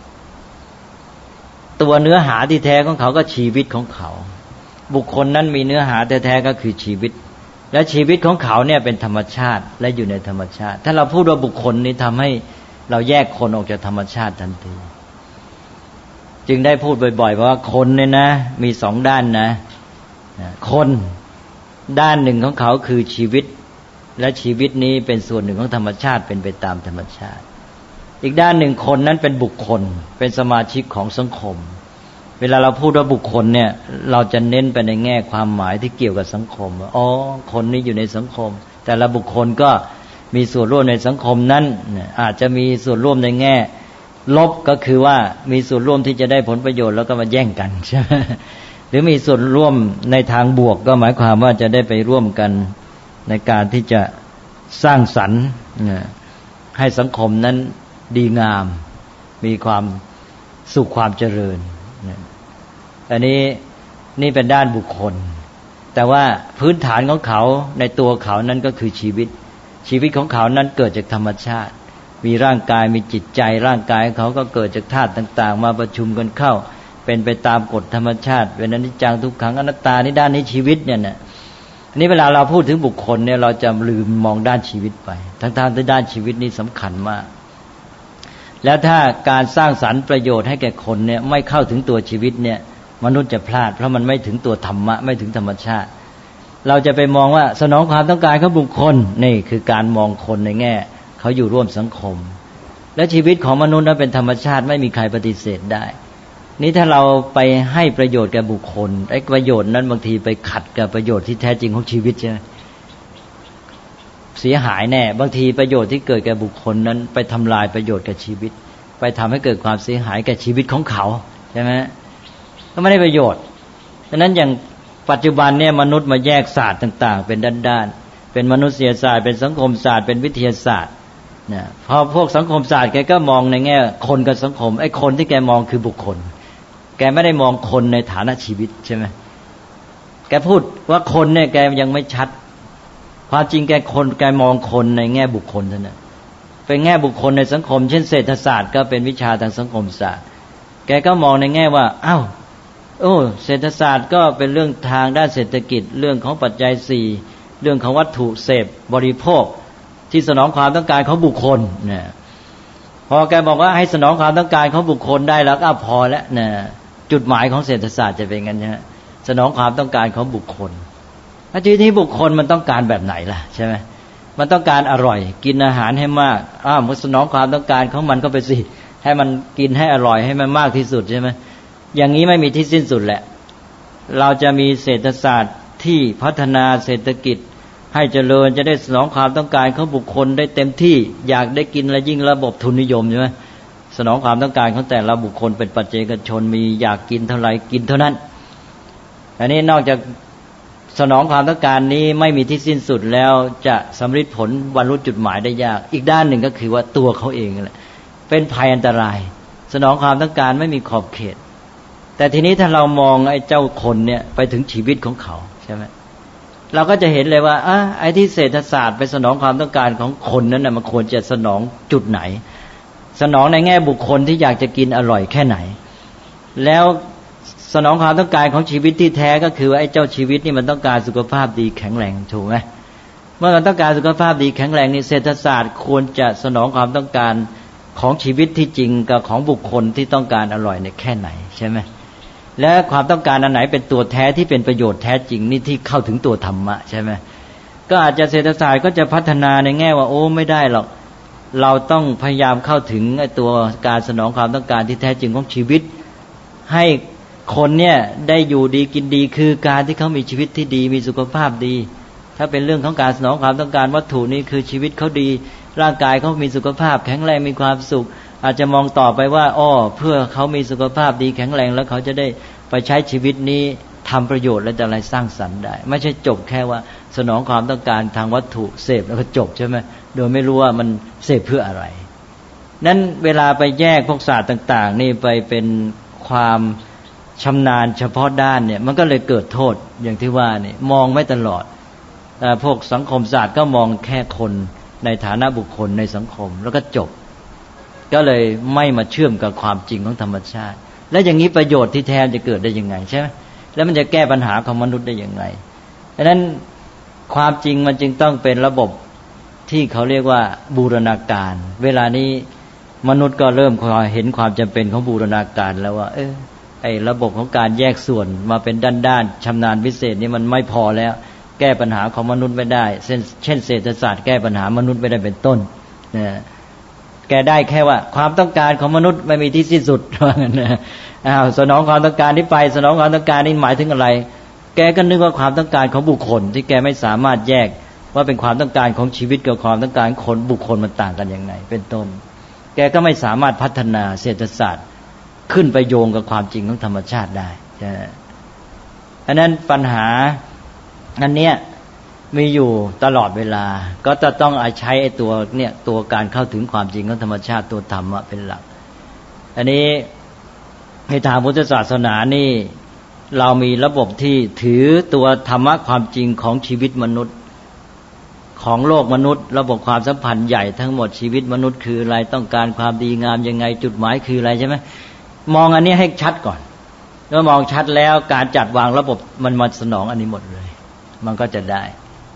ตัวเนื้อหาที่แท้ของเขาก็ชีวิตของเขาบุคคลนั้นมีเนื้อหาแท้ๆก็คือชีวิตและชีวิตของเขาเนี่ยเป็นธรรมชาติและอยู่ในธรรมชาติถ้าเราพูดว่าบุคคลนี้ทำให้เราแยกคนออกจากธรรมชาติทันทีจึงได้พูดบ่อยๆว่าคนเนี่ยนะมีสองด้านนะคนด้านหนึ่งของเขาคือชีวิตและชีวิตนี้เป็นส่วนหนึ่งของธรรมชาติเป็นไปตามธรรมชาติอีกด้านหนึ่งคนนั้นเป็นบุคคลเป็นสมาชิกของสังคมเวลาเราพูดว่าบุคคลเนี่ยเราจะเน้นไปในแง่ความหมายที่เกี่ยวกับสังคมอ๋อคนนี้อยู่ในสังคมแต่ละบุคคลก็มีส่วนร่วมในสังคมนั้นอาจจะมีส่วนร่วมในแง่ลบก็คือว่ามีส่วนร่วมที่จะได้ผลประโยชน์แล้วก็มาแย่งกันใช่ไหมหรือมีส่วนร่วมในทางบวกก็หมายความว่าจะได้ไปร่วมกันในการที่จะสร้างสรรค์ให้สังคมนั้นดีงามมีความสุขความเจริญอันนี้นี่เป็นด้านบุคคลแต่ว่าพื้นฐานของเขาในตัวเขานั้นก็คือชีวิตของเขานั้นเกิดจากธรรมชาติมีร่างกายมีจิตใจร่างกายของเขาก็เกิดจากธาตุต่างๆมาประชุมกันเข้าเป็นไปตามกฎธรรมชาติเป็นอนิจจังทุกขังอนัตตานี่ด้านนี้ชีวิตเนี่ยนะนี่เวลาเราพูดถึงบุคคลเนี่ยเราจะลืมมองด้านชีวิตไปทั้งที่ด้านชีวิตนี่สำคัญมากแล้วถ้าการสร้างสรรค์ประโยชน์ให้แก่คนเนี่ยไม่เข้าถึงตัวชีวิตเนี่ยมนุษย์จะพลาดเพราะมันไม่ถึงตัวธรรมะไม่ถึงธรรมชาติเราจะไปมองว่าสนองความต้องการของบุคคลนี่คือการมองคนในแง่เขาอยู่ร่วมสังคมและชีวิตของมนุษย์นั้นเป็นธรรมชาติไม่มีใครปฏิเสธได้นี่ถ้าเราไปให้ประโยชน์แก่บุคคลไอ้ประโยชน์นั้นบางทีไปขัดกับประโยชน์ที่แท้จริงของชีวิตใช่ไหมเสียหายแน่บางทีประโยชน์ที่เกิดแก่บุคคลนั้นไปทำลายประโยชน์แก่ชีวิตไปทำให้เกิดความเสียหายแก่ชีวิตของเขาใช่ไหมก็ไม่ได้ประโยชน์ดังนั้นอย่างปัจจุบันเนี่ยมนุษย์มาแยกศาสตร์ต่างๆเป็นด้านๆเป็นมนุษยศาสตร์เป็นสังคมศาสตร์เป็นวิทยาศาสตร์นะพอพวกสังคมศาสตร์แกก็มองในแง่คนกับสังคมไอ้คนที่แกมองคือบุคคลแกไม่ได้มองคนในฐานะชีวิตใช่ไหมแกพูดว่าคนเนี่ยแกยังไม่ชัดความจริงแกมองคนในแง่บุคคลเท่านั้นเป็นแง่บุคคลในสังคมเช่นเศรษฐศาสตร์ก็เป็นวิชาทางสังคมศาสตร์แกก็มองในแง่ว่าอ้าวเศรษฐศาสตร์ก็เป็นเรื่องทางด้านเศรษฐกิจเรื่องของปัจจัย4เรื่องของวัตถุเสพบริโภคที่สนองความต้องการของบุคคลเนี่ยพอแกบอกว่าให้สนองความต้องการของบุคคลได้แล้วก็พอแล้วเนี่ยจุดหมายของเศรษฐศาสตร์จะเป็นงั้นนะสนองความต้องการของบุคคลแล้วทีนี้บุคคลมันต้องการแบบไหนล่ะใช่ไหมมันต้องการอร่อยกินอาหารให้มากมันสนองความต้องการของมันก็ไปสิให้มันกินให้อร่อยให้มันมากที่สุดใช่ไหมอย่างนี้ไม่มีที่สิ้นสุดแหละเราจะมีเศรษฐศาสตร์ที่พัฒนาเศรษฐกิจให้เจริญจะได้สนองความต้องการของบุคคลได้เต็มที่อยากได้กินและยิ่งระบบทุนนิยมใช่ไหมสนองความต้องการของแต่ละบุคคลเป็นปัจเจกชนมีอยากกินเท่าไหร่กินเท่านั้นอันนี้นอกจากสนองความต้องการนี้ไม่มีที่สิ้นสุดแล้วจะสำเร็จผลบรรลุจุดหมายได้ยากอีกด้านหนึ่งก็คือว่าตัวเขาเองแหละเป็นภัยอันตรายสนองความต้องการไม่มีขอบเขตแต่ทีนี้ถ้าเรามองไอ้เจ้าคนเนี่ยไปถึงชีวิตของเขาใช่ไหมเราก็จะเห็นเลยว่าไอ้ที่เศรษฐศาสตร์ไปสนองความต้องการของคนนั้นน่ะมันควรจะสนองจุดไหนสนองในแง่บุคคลที่อยากจะกินอร่อยแค่ไหนแล้วสนองความต้องการของชีวิตที่แท้ก็คือไอ้เจ้าชีวิตนี่มันต้องการสุขภาพดีแข็งแรงถูกไหมเมื่อมันต้องการสุขภาพดีแข็งแรงนี่เศรษฐศาสตร์ควรจะสนองความต้องการของชีวิตที่จริงกับของบุคคลที่ต้องการอร่อยเนี่ยแค่ไหนใช่ไหมและความต้องการอันไหนเป็นตัวแท้ที่เป็นประโยชน์แท้จริงนี่ที่เข้าถึงตัวธรรมะใช่ไหมก็อาจจะเศรษฐศาสตร์ก็จะพัฒนาในแง่ว่าไม่ได้หรอกเราต้องพยายามเข้าถึงไอ้ตัวการสนองความต้องการที่แท้จริงของชีวิตให้คนเนี่ยได้อยู่ดีกินดีคือการที่เขามีชีวิตที่ดีมีสุขภาพดีถ้าเป็นเรื่องของการสนองความต้องการวัตถุนี่คือชีวิตเขาดีร่างกายเขามีสุขภาพแข็งแรงมีความสุขอาจจะมองต่อไปว่าเพื่อเขามีสุขภาพดีแข็งแรงแล้วเขาจะได้ไปใช้ชีวิตนี้ทำประโยชน์และอะไรสร้างสรรค์ได้ไม่ใช่จบแค่ว่าสนองความต้องการทางวัตถุเสพแล้วก็จบใช่ไหมโดยไม่รู้ว่ามันเสพเพื่ออะไรนั้นเวลาไปแยกพวกศาสตร์ต่างๆนี่ไปเป็นความชำนาญเฉพาะด้านเนี่ยมันก็เลยเกิดโทษอย่างที่ว่านี่มองไม่ตลอดพวกสังคมศาสตร์ก็มองแค่คนในฐานะบุคคลในสังคมแล้วก็จบก็เลยไม่มาเชื่อมกับความจริงของธรรมชาติแล้วอย่างนี้ประโยชน์ที่แท้จะเกิดได้ยังไงใช่ไหมแล้วมันจะแก้ปัญหาของมนุษย์ได้ยังไงดังนั้นความจริงมันจึงต้องเป็นระบบที่เขาเรียกว่าบูรณาการเวลานี้มนุษย์ก็เริ่มเห็นความจำเป็นของบูรณาการแล้วว่าไอ้ระบบของการแยกส่วนมาเป็นด้านๆชำนาญพิเศษนี่มันไม่พอแล้วแก้ปัญหาของมนุษย์ไม่ได้เช่นเศรษฐศาสตร์แก้ปัญหามนุษย์ไม่ได้เป็นต้นนะแก้ได้แค่ว่าความต้องการของมนุษย์ไม่มีที่สิ้นสุดว่างั้นนะสนองความต้องการนี้ไปสนองความต้องการนี้หมายถึงอะไรแกก็นึกว่าความต้องการของบุคคลที่แกไม่สามารถแยกว่าเป็นความต้องการของชีวิตกับความต้องการคนบุคคลมันต่างกันอย่างไรเป็นต้นแกก็ไม่สามารถพัฒนาเศรษฐศาสตร์ขึ้นไปโยงกับความจริงของธรรมชาติได้ฉะนั้นปัญหาอันเนี้ยมีอยู่ตลอดเวลาก็จะต้องใช้ไอ้ตัวการเข้าถึงความจริงของธรรมชาติตัวธรรมะเป็นหลักอันนี้ในทางพุทธศาสนานี่เรามีระบบที่ถือตัวธรรมะความจริงของชีวิตมนุษย์ของโลกมนุษย์ระบบความสัมพันธ์ใหญ่ทั้งหมดชีวิตมนุษย์คืออะไรต้องการความดีงามยังไงจุดหมายคืออะไรใช่ไหมมองอันนี้ให้ชัดก่อนเมื่อมองชัดแล้วการจัดวางระบบมันมาสนองอันนี้หมดเลยมันก็จะได้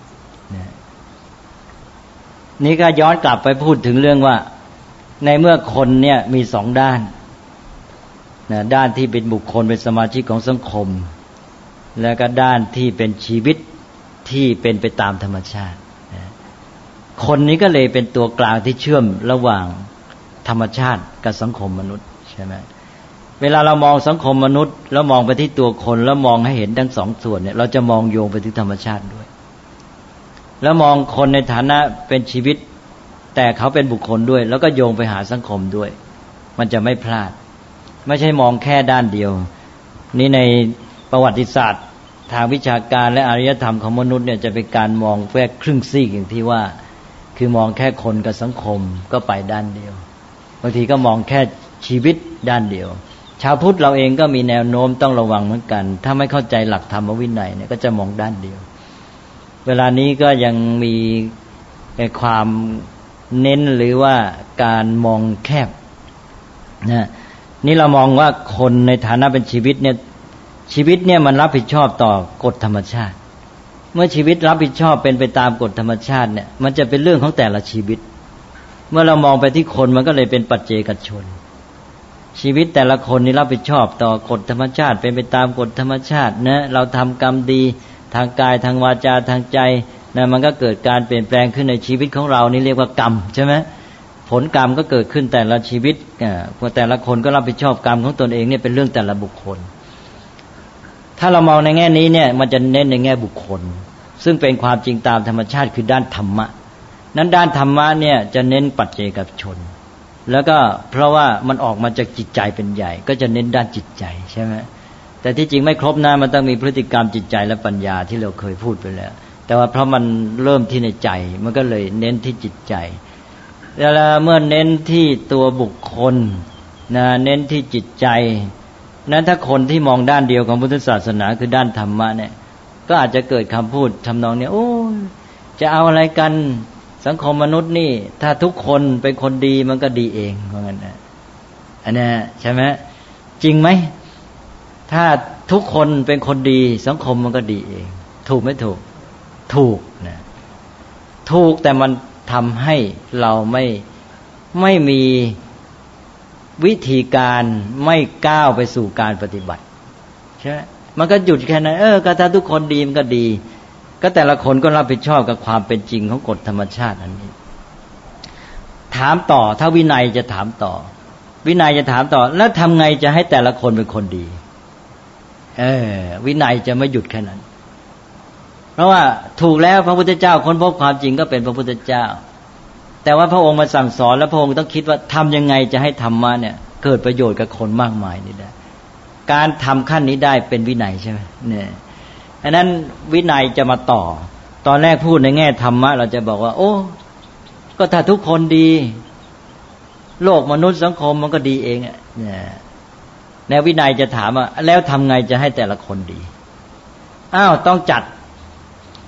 นี่ก็ย้อนกลับไปพูดถึงเรื่องว่าในเมื่อคนเนี่ยมีสองด้านด้านที่เป็นบุคคลเป็นสมาชิกของสังคมแล้วก็ด้านที่เป็นชีวิตที่เป็นไปตามธรรมชาติคนนี้ก็เลยเป็นตัวกลางที่เชื่อมระหว่างธรรมชาติกับสังคมมนุษย์ใช่ไหมเวลาเรามองสังคมมนุษย์แล้วมองไปที่ตัวคนแล้วมองให้เห็นทั้งสองส่วนเนี่ยเราจะมองโยงไปถึงธรรมชาติด้วยแล้วมองคนในฐานะเป็นชีวิตแต่เขาเป็นบุคคลด้วยแล้วก็โยงไปหาสังคมด้วยมันจะไม่พลาดไม่ใช่มองแค่ด้านเดียวนี่ในประวัติศาสตร์ทางวิชาการและอารยธรรมของมนุษย์เนี่ยจะเป็นการมองแค่ครึ่งซีกอย่างที่ว่าคือมองแค่คนกับสังคมก็ไปด้านเดียวบางทีก็มองแค่ชีวิตด้านเดียวชาวพุทธเราเองก็มีแนวโน้มต้องระวังเหมือนกันถ้าไม่เข้าใจหลักธรรมวินัยเนี่ยก็จะมองด้านเดียวเวลานี้ก็ยังมีความเน้นหรือว่าการมองแคบนะนี่เรามองว่าคนในฐานะเป็นชีวิตเนี่ยมันรับผิดชอบต่อกฎธรรมชาติเมื่อชีวิตรับผิดชอบเป็นไปตามกฎธรรมชาติเนี่ยมันจะเป็นเรื่องของแต่ละชีวิตเมื่อเรามองไปที่คนมันก็เลยเป็นปัจเจกชนชีวิตแต่ละคนนี่รับผิดชอบต่อกฎธรรมชาติเป็นไปตามกฎธรรมชาตินะเราทำกรรมดีทางกายทางวาจาทางใจนะมันก็เกิดการเปลี่ยนแปลงขึ้นในชีวิตของเรานี่เรียกว่ากรรมใช่ไหมผลกรรมก็เกิดขึ้นแต่ละชีวิตแต่ละคนก็รับผิดชอบกรรมของตนเองเนี่ยเป็นเรื่องแต่ละบุคคลถ้าเรามองในแง่นี้เนี่ยมันจะเน้นในแง่บุคคลซึ่งเป็นความจริงตามธรรมชาติคือด้านธรรมะนั้นด้านธรรมะเนี่ยจะเน้นปัจเจกชนแล้วก็เพราะว่ามันออกมาจากจิตใจเป็นใหญ่ก็จะเน้นด้านจิตใจใช่ไหมแต่ที่จริงไม่ครบนะมันต้องมีพฤติกรรมจิตใจและปัญญาที่เราเคยพูดไปแล้วแต่ว่าเพราะมันเริ่มที่ในใจมันก็เลยเน้นที่จิตใจแล้วเมื่อเน้นที่ตัวบุคคลนะเน้นที่จิตใจนั้นถ้าคนที่มองด้านเดียวของพุทธศาสนาคือด้านธรรมะเนี่ยก็อาจจะเกิดคำพูดทำนองนี้โอ้จะเอาอะไรกันสังคมมนุษย์นี่ถ้าทุกคนเป็นคนดีมันก็ดีเองเพราะงั้นนะอันนี้ใช่ไหมจริงไหมถ้าทุกคนเป็นคนดีสังคมมันก็ดีเองถูกไหมถูกนะถูกแต่มันทำให้เราไม่มีวิธีการไม่ก้าวไปสู่การปฏิบัติใช่ไหมมันก็หยุดแค่นั้นก็ถ้าทุกคนดีมันก็ดีก็แต่ละคนก็รับผิดชอบกับความเป็นจริงของกฎธรรมชาติอันนี้ถามต่อถ้าวินัยจะถามต่อวินัยจะถามต่อแล้วทำไงจะให้แต่ละคนเป็นคนดีวินัยจะไม่หยุดแค่นั้นเพราะว่าถูกแล้วพระพุทธเจ้าค้นพบความจริงก็เป็นพระพุทธเจ้าแต่ว่าพระองค์มาสั่งสอนแล้วพระองค์ต้องคิดว่าทำยังไงจะให้ธรรมะเนี่ยเกิดประโยชน์กับคนมากมายนี่ได้การทำขั้นนี้ได้เป็นวินัยใช่ไหมเนี่ยอันนั้นวินัยจะมาต่อตอนแรกพูดในแง่ธรรมะเราจะบอกว่าโอ้ก็ถ้าทุกคนดีโลกมนุษย์สังคมมันก็ดีเองเนี่ยแนววินัยจะถามว่าแล้วทำไงจะให้แต่ละคนดีต้องจัด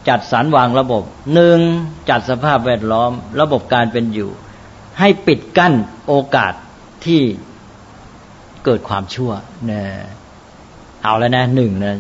จัดสรรวางระบบหนึ่งจัดสภาพแวดล้อมระบบการเป็นอยู่ให้ปิดกั้นโอกาสที่เกิดความชั่วเนี่ยเอาแล้วนะหนึ่งนะ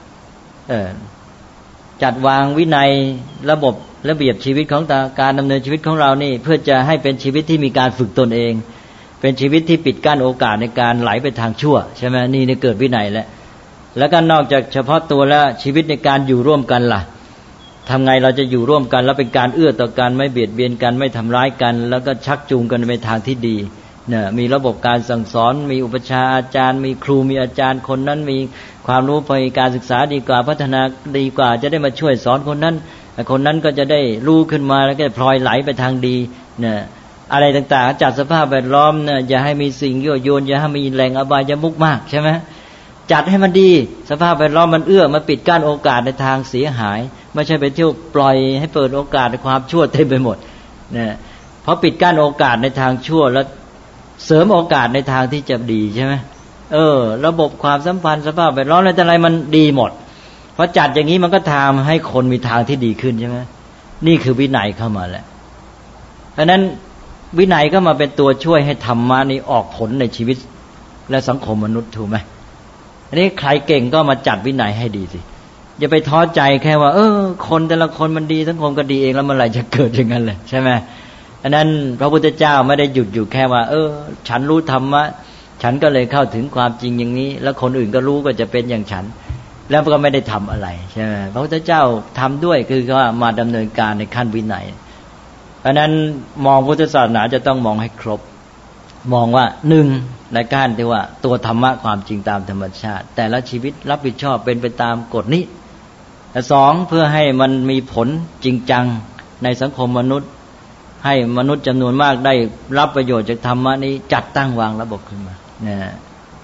จัดวางวินัยระบบระเบียบชีวิตของการดำเนินชีวิตของเรานี่เพื่อจะให้เป็นชีวิตที่มีการฝึกตนเองเป็นชีวิตที่ปิดกั้นโอกาสในการไหลไปทางชั่วใช่ไหมนี่เกิดวินัยแล้วก็นอกจากเฉพาะตัวแล้วชีวิตในการอยู่ร่วมกันล่ะทำไงเราจะอยู่ร่วมกันแล้วเป็นการเอื้อต่อกันไม่เบียดเบียนกันไม่ทำร้ายกันแล้วก็ชักจูงกันไปทางที่ดีเนี่ยมีระบบการสั่งสอนมีอุปชาอาจารย์มีครูมีอาจารย์คนนั้นมีความรู้ไปการศึกษาดีกว่าพัฒนาดีกว่าจะได้มาช่วยสอนคนนั้นก็จะได้รู้ขึ้นมาแล้วก็พลอยไหลไปทางดีเนี่ยอะไรต่างๆจัดสภาพแวดล้อมเนี่ยอย่าให้มีสิ่งยั่วยวนอย่าให้มีแหล่งอบายมุขมากใช่ไหมจัดให้มันดีสภาพแวดล้อมมันเอื้อมาปิดกั้นโอกาสในทางเสียหายไม่ใช่ไปเที่ยวปล่อยให้เปิดโอกาสในความชั่วเต็มไปหมดเนี่ยเพราะปิดกั้นโอกาสในทางชั่วแล้วเสริมโอกาสในทางที่จะดีใช่ไหมระบบความสัมพันธ์สภาพแวดล้อมอะไรมันดีหมดเพราะจัดอย่างนี้มันก็ทำให้คนมีทางที่ดีขึ้นใช่ไหมนี่คือวินัยเข้ามาแล้วเพราะนั้นวินัยก็มาเป็นตัวช่วยให้ธรรมะนี้ออกผลในชีวิตและสังคมมนุษย์ถูกไหมอันนี้ใครเก่งก็มาจัดวินัยให้ดีสิอย่าไปท้อใจแค่ว่าคนแต่ละคนมันดีสังคมก็ดีเองแล้วเมื่อไหร่จะเกิดอย่างนั้นเลยใช่ไหมอันนั้นพระพุทธเจ้าไม่ได้หยุดอยู่แค่ว่าฉันรู้ธรรมะฉันก็เลยเข้าถึงความจริงอย่างนี้แล้วคนอื่นก็รู้ก็จะเป็นอย่างฉันแล้วก็ไม่ได้ทำอะไรใช่ไหมพระพุทธเจ้าทำด้วยคือว่ามาดำเนินการในขั้นวินัยเพราะนั้นมองพุทธศาสนาจะต้องมองให้ครบมองว่าหนึ่งในการที่ว่าตัวธรรมะความจริงตามธรรมชาติแต่ละชีวิตรับผิดชอบเป็นไปตามกฎนี้และสองเพื่อให้มันมีผลจริงจังในสังคมมนุษย์ให้มนุษย์จำนวนมากได้รับประโยชน์จากธรรมะนี้จัดตั้งวางระบบขึ้นมาเนี่ย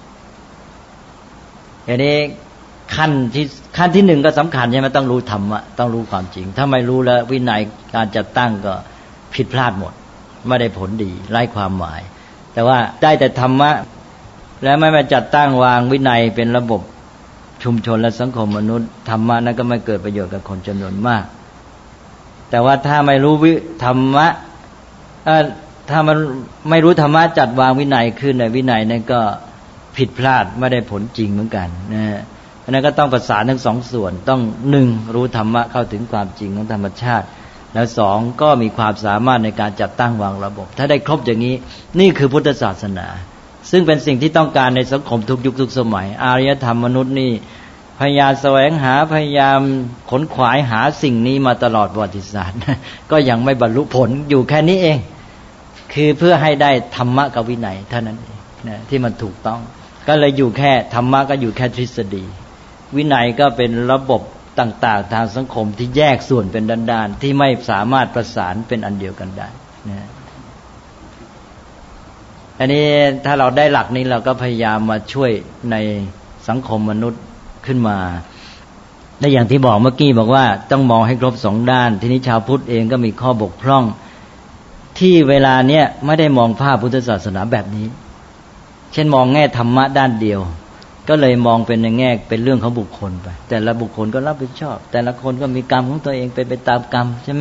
ทีนี้ขั้นที่หนึ่งก็สำคัญใช่ไหมต้องรู้ธรรมะต้องรู้ความจริงถ้าไม่รู้แล้ววินัยการจัดตั้งก็ผิดพลาดหมดไม่ได้ผลดีไร้ความหมายแต่ว่าได้แต่ธรรมะแล้วไม่มาจัดตั้งวางวินัยเป็นระบบชุมชนและสังคมมนุษย์ธรรมะนั้นก็ไม่เกิดประโยชน์กับคนจำนวนมากแต่ว่าถ้าไม่รู้ธรรมะถ้ามันไม่รู้ธรรมะจัดวางวินัยขึ้นในวินัยนั้นก็ผิดพลาดไม่ได้ผลจริงเหมือนกันนะฮะเพราะนั้นก็ต้องประสานทั้งสองส่วนต้องหนึ่งรู้ธรรมะเข้าถึงความจริงของธรรมชาติแล้วสองก็มีความสามารถในการจัดตั้งวางระบบถ้าได้ครบอย่างนี้นี่คือพุทธศาสนาซึ่งเป็นสิ่งที่ต้องการในสังคมทุกยุคทุกสมัยอารยธรรมมนุษย์นี่พยายามแสวงหาพยายามขนขวายหาสิ่งนี้มาตลอดประวัติศาสตร์ก็ยังไม่บรรลุผลอยู่แค่นี้เองคือเพื่อให้ได้ธรรมะกับวินัยเท่านั้นเองนะที่มันถูกต้องก็เลยอยู่แค่ธรรมะก็อยู่แค่ทฤษฎีวินัยก็เป็นระบบต่างๆทางสังคมที่แยกส่วนเป็นด้านๆที่ไม่สามารถประสานเป็นอันเดียวกันได้นะอันนี้ถ้าเราได้หลักนี้เราก็พยายามมาช่วยในสังคมมนุษย์ขึ้นมาและอย่างที่บอกเมื่อกี้บอกว่าต้องมองให้ครบสองด้านทีนี้ชาวพุทธเองก็มีข้อบกพร่องที่เวลาเนี้ยไม่ได้มองภาพพุทธศาสนาแบบนี้เช่นมองแง่ธรรมะด้านเดียวก็เลยมองเป็นในแง่เป็นเรื่องของบุคคลไปแต่ละบุคคลก็รับผิดชอบแต่ละคนก็มีกรรมของตัวเองเป็นไปตามกรรมใช่ไหม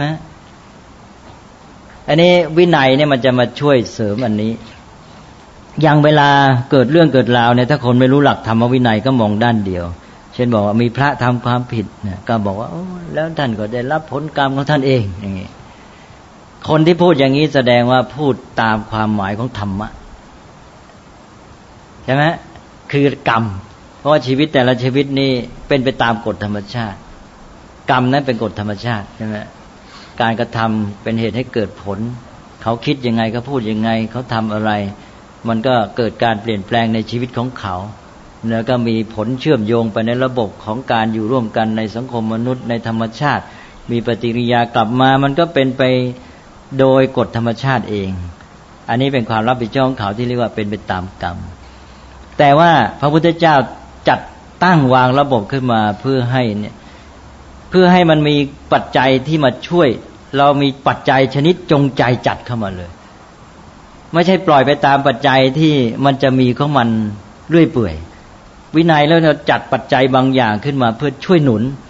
อันนี้วินัยเนี่ยมันจะมาช่วยเสริมอันนี้อย่างเวลาเกิดเรื่องเกิดราวเนี่ยถ้าคนไม่รู้หลักธรรมวินัยก็มองด้านเดียวเช่นบอกว่ามีพระทำความผิดเนี่ยก็บอกว่าแล้วท่านก็ได้รับผลกรรมของท่านเองอย่างนี้คนที่พูดอย่างนี้แสดงว่าพูดตามความหมายของธรรมะใช่ไหมคือกรรมเพราะว่าชีวิตแต่ละชีวิตนี่เป็นไปตามกฎธรรมชาติกรรมนั้นเป็นกฎธรรมชาติใช่ไหมการกระทำเป็นเหตุให้เกิดผลเขาคิดยังไงเขาพูดยังไงเขาทำอะไรมันก็เกิดการเปลี่ยนแปลงในชีวิตของเขาแล้วก็มีผลเชื่อมโยงไปในระบบของการอยู่ร่วมกันในสังคมมนุษย์ในธรรมชาติมีปฏิกิริยากลับมามันก็เป็นไปโดยกฎธรรมชาติเองอันนี้เป็นความรับผิดชอบของเขาที่เรียกว่าเป็นไปตามกรรมแต่ว่าพระพุทธเจ้าจัดตั้งวางระบบขึ้นมาเพื่อให้มันมีปัจจัยที่มาช่วยเรามีปัจจัยชนิดจงใจจัดเข้ามาเลยไม่ใช่ปล่อยไปตามปัจจัยที่มันจะมีของมันเรื่อยเปื่อยวินัยแล้วเราจัดปัจจัยบางอย่างขึ้นมาเพื่อช่วยหนุน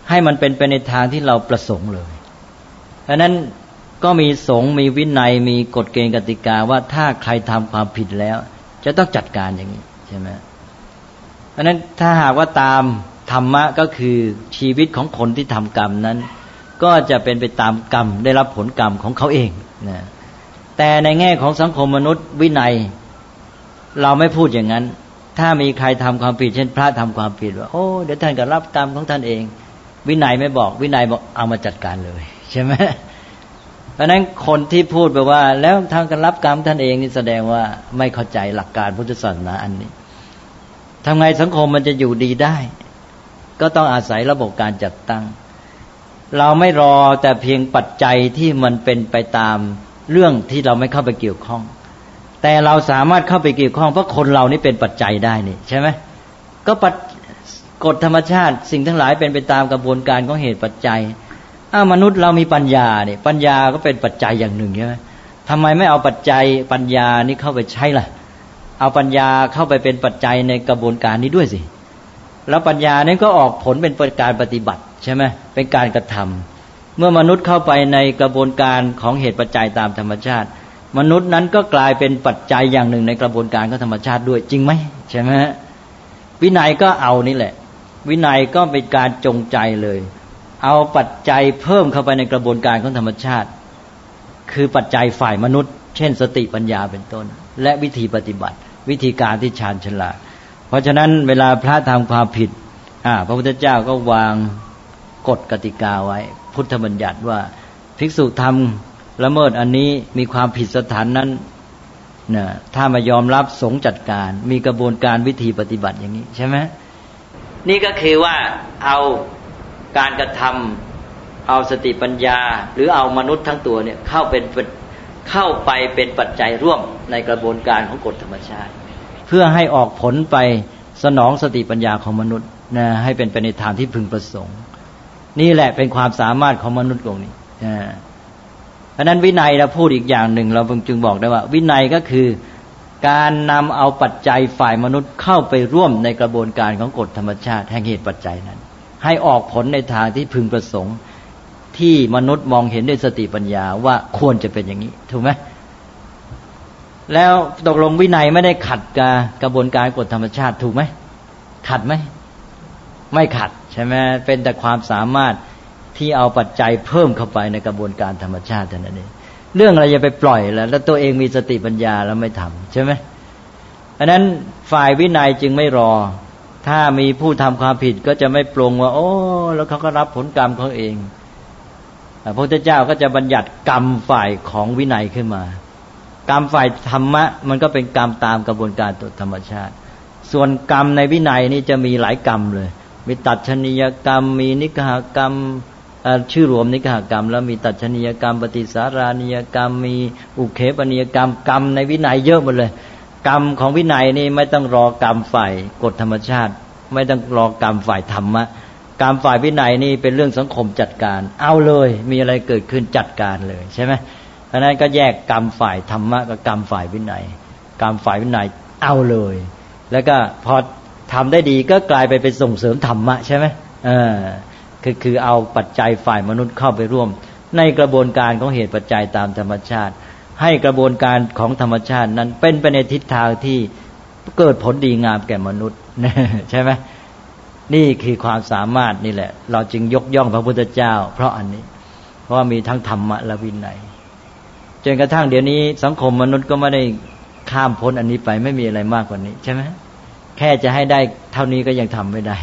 ให้มันเป็นไปในทางที่เราประสงค์เลยดังนั้นก็มีสงฆ์มีวินัยมีกฎเกณฑ์กติกาว่าถ้าใครทำความผิดแล้วจะต้องจัดการอย่างนี้ใช่ไหมดังนั้นถ้าหากว่าตามธรรมะก็คือชีวิตของคนที่ทำกรรมนั้นก็จะเป็นไปตามกรรมได้รับผลกรรมของเขาเองนะแต่ในแง่ของสังคมมนุษย์วินัยเราไม่พูดอย่างนั้นถ้ามีใครทำความผิดเช่นพระทำความผิดว่าโอ้เดี๋ยวท่านก็รับกรรมของท่านเองวินัยไม่บอกวินัยบอกเอามาจัดการเลยใช่ไหมเพราะนั้นคนที่พูดแบบว่าแล้วท่านก็รับกรรมท่านเองนี่แสดงว่าไม่เข้าใจหลักการพุทธศาสนาอันนี้ทำไงสังคมมันจะอยู่ดีได้ก็ต้องอาศัยระบบการจัดตั้งเราไม่รอแต่เพียงปัจจัยที่มันเป็นไปตามเรื่องที่เราไม่เข้าไปเกี่ยวข้องแต่เราสามารถเข้าไปเกี่ยวข้องเพราะคนเรานี่เป็นปัจจัยได้นี่ใช่ไหมก็กฎธรรมชาติสิ่งทั้งหลายเป็นไปตามกระบวนการของเหตุปัจจัยมนุษย์เรามีปัญญาเนี่ยปัญญาก็เป็นปัจจัยอย่างหนึ่งใช่ไหมทำไมไม่เอาปัจจัยปัญญานี่เข้าไปใช้ล่ะเอาปัญญาเข้าไปเป็นปัจจัยในกระบวนการนี้ด้วยสิแล้วปัญญานั้นก็ออกผลเป็นการปฏิบัติใช่ไหมเป็นการกระทำเมื่อมนุษย์เข้าไปในกระบวนการของเหตุปัจจัยตามธรรมชาติมนุษย์นั้นก็กลายเป็นปัจจัยอย่างหนึ่งในกระบวนการของธรรมชาติด้วยจริงไหมใช่ไหมวินัยก็เอานี่แหละวินัยก็เป็นการจงใจเลยเอาปัจจัยเพิ่มเข้าไปในกระบวนการของธรรมชาติคือปัจจัยฝ่ายมนุษย์เช่นสติปัญญาเป็นต้นและวิธีปฏิบัติวิธีการที่ชาญฉลาดเพราะฉะนั้นเวลาพระทำความผิดพระพุทธเจ้าก็วางกฎกติกาไว้พุทธบัญญัติว่าภิกษุทำละเมิดอันนี้มีความผิดสถานนั้นเนี่ยถ้าไม่ยอมรับสงฆ์จัดการมีกระบวนการวิธีปฏิบัติอย่างนี้ใช่ไหมนี่ก็คือว่าเอาการกระทำเอาสติปัญญาหรือเอามนุษย์ทั้งตัวเนี่ยเข้าไปเป็นปัจจัยร่วมในกระบวนการของกฎธรรมชาติเพื่อให้ออกผลไปสนองสติปัญญาของมนุษย์นะให้เป็นไปในทางที่พึงประสงค์นี่แหละเป็นความสามารถของมนุษย์ตรงนี้เพราะนั้นวินัยเราพูดอีกอย่างหนึ่งเราจึงบอกได้ว่าวินัยก็คือการนำเอาปัจจัยฝ่ายมนุษย์เข้าไปร่วมในกระบวนการของกฎธรรมชาติแห่งเหตุปัจจัยนั้นให้ออกผลในทางที่พึงประสงค์ที่มนุษย์มองเห็นด้วยสติปัญญาว่าควรจะเป็นอย่างนี้ถูกไหมแล้วตกลงวินัยไม่ได้ขัดกับกระบวนการกฎธรรมชาติถูกไหมขัดไหมไม่ขัดใช่ไหมเป็นแต่ความสามารถที่เอาปัจจัยเพิ่มเข้าไปในกระบวนการธรรมชาติเท่านั้นเองเรื่องอะไรจะไปปล่อยแล้วตัวเองมีสติปัญญาแล้วไม่ทำใช่ไหมอันนั้นฝ่ายวินัยจึงไม่รอถ้ามีผู้ทำความผิดก็จะไม่ปรงว่าโอ้แล้วเขาก็รับผลกรรมเขาเองพระพุทธเจ้าก็จะบัญญัติกรรมฝ่ายของวินัยขึ้นมากรรมฝ่ายธรรมะมันก็เป็นกรรมตามกระบวนการธรรมชาติส่วนกรรมในวินัยนี่จะมีหลายกรรมเลยมีตัดชนียกรรมมีนิกหกรรมชื่อรวมนิกหกรรมแล้วมีตัดชนียกรรมปฏิสารานิยกรรมมีอุเคปนิยกรรมกรรมในวินัยเยอะหมดเลยกรรมของวินัยนี่ไม่ต้องรอกรรมฝ่ายกฎธรรมชาติไม่ต้องรอกรรมฝ่ายธรรมะกรรมฝ่ายวินัยนี่เป็นเรื่องสังคมจัดการเอาเลยมีอะไรเกิดขึ้นจัดการเลยใช่ไหมเพราะนั้นก็แยกกรรมฝ่ายธรรมะกับกรรมฝ่ายวินัยกรรมฝ่ายวินัยเอาเลยแล้วก็พอทำได้ดีก็กลายไปเป็นส่งเสริมธรรมะใช่ไหมคือเอาปัจจัยฝ่ายมนุษย์เข้าไปร่วมในกระบวนการของเหตุปัจจัยตามธรรมชาติให้กระบวนการของธรรมชาตินั้นเป็นไปในทิศทางที่เกิดผลดีงามแก่มนุษย์ใช่ไหมนี่คือความสามารถนี่แหละเราจึงยกย่องพระพุทธเจ้าเพราะอันนี้เพราะว่ามีทั้งธรรมะและวินัยจนกระทั่งเดี๋ยวนี้สังคมมนุษย์ก็ไม่ได้ข้ามพ้นอันนี้ไปไม่มีอะไรมากกว่านี้ใช่ไหมแค่จะให้ได้เท่านี้ก็ยังทำไม่ได้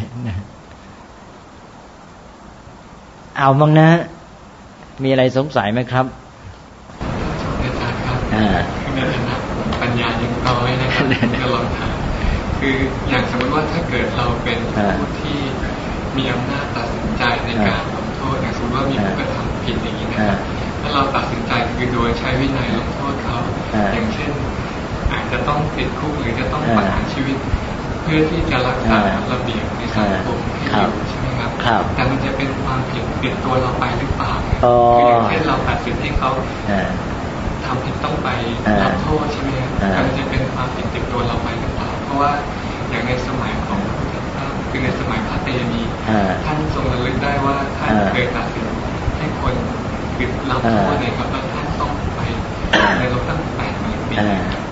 เอาบ้างนะมีอะไรสงสัยไหมครับอาจารย์ครับในฐานะปัญญายังน้อยนะครับจะลองถามคืออย่างสมมติว่าถ้าเกิดเราเป็นผู้ที่มีอำนาจตัดสินใจในการลงโทษอย่างสมมติว่ามีผู้กระทำผิดอย่างนี้นะครับถ้าเราตัดสินใจคือโดยใช้วินัยลงโทษเขาอย่างเช่นอาจจะต้องติดคุกหรือจะต้องประหารชีวิตเพื่อที่จะรักษาระเบียบในสังคมที่อยู่ใช่ไหมครับแต่มันจะเป็นความผิดติดตัวเราไปหรือเปล่าคืออย่างเช่นเราตัดสินให้เขาทำผิดต้องไปรับโทษใช่ไหมครับมันจะเป็นความผิดติดตัวเราไปหรือเปล่าเพราะว่าอย่างในสมัยของพระพุทธเจ้าคือในสมัยพระเตมีท่านทรงระลึกได้ว่าท่านเคยตัดสินให้คนคือรับโทษในครับแล้วท่านต้องไปในรบตั้ง80,000 ปี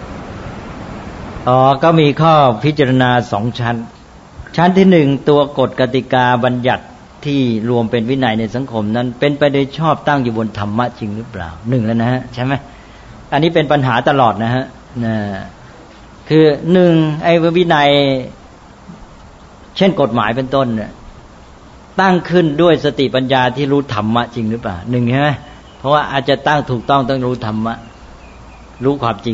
ก็มีข้อพิจารณา2ชั้นที่1ตัวกฎกติกาบัญญัติที่รวมเป็นวินัยในสังคมนั้นเป็นไปโดยชอบตั้งอยู่บนธรรมะจริงหรือเปล่า1แล้วนะฮะใช่ไหมอันนี้เป็นปัญหาตลอดนะฮะคือ1ไอ้วินัยเช่นกฎหมายเป็นต้นเนี่ยตั้งขึ้นด้วยสติปัญญาที่รู้ธรรมะจริงหรือเปล่า1ใช่ไหมเพราะว่าอาจจะตั้งถูกต้องต้องรู้ธรรมะรู้ความจริง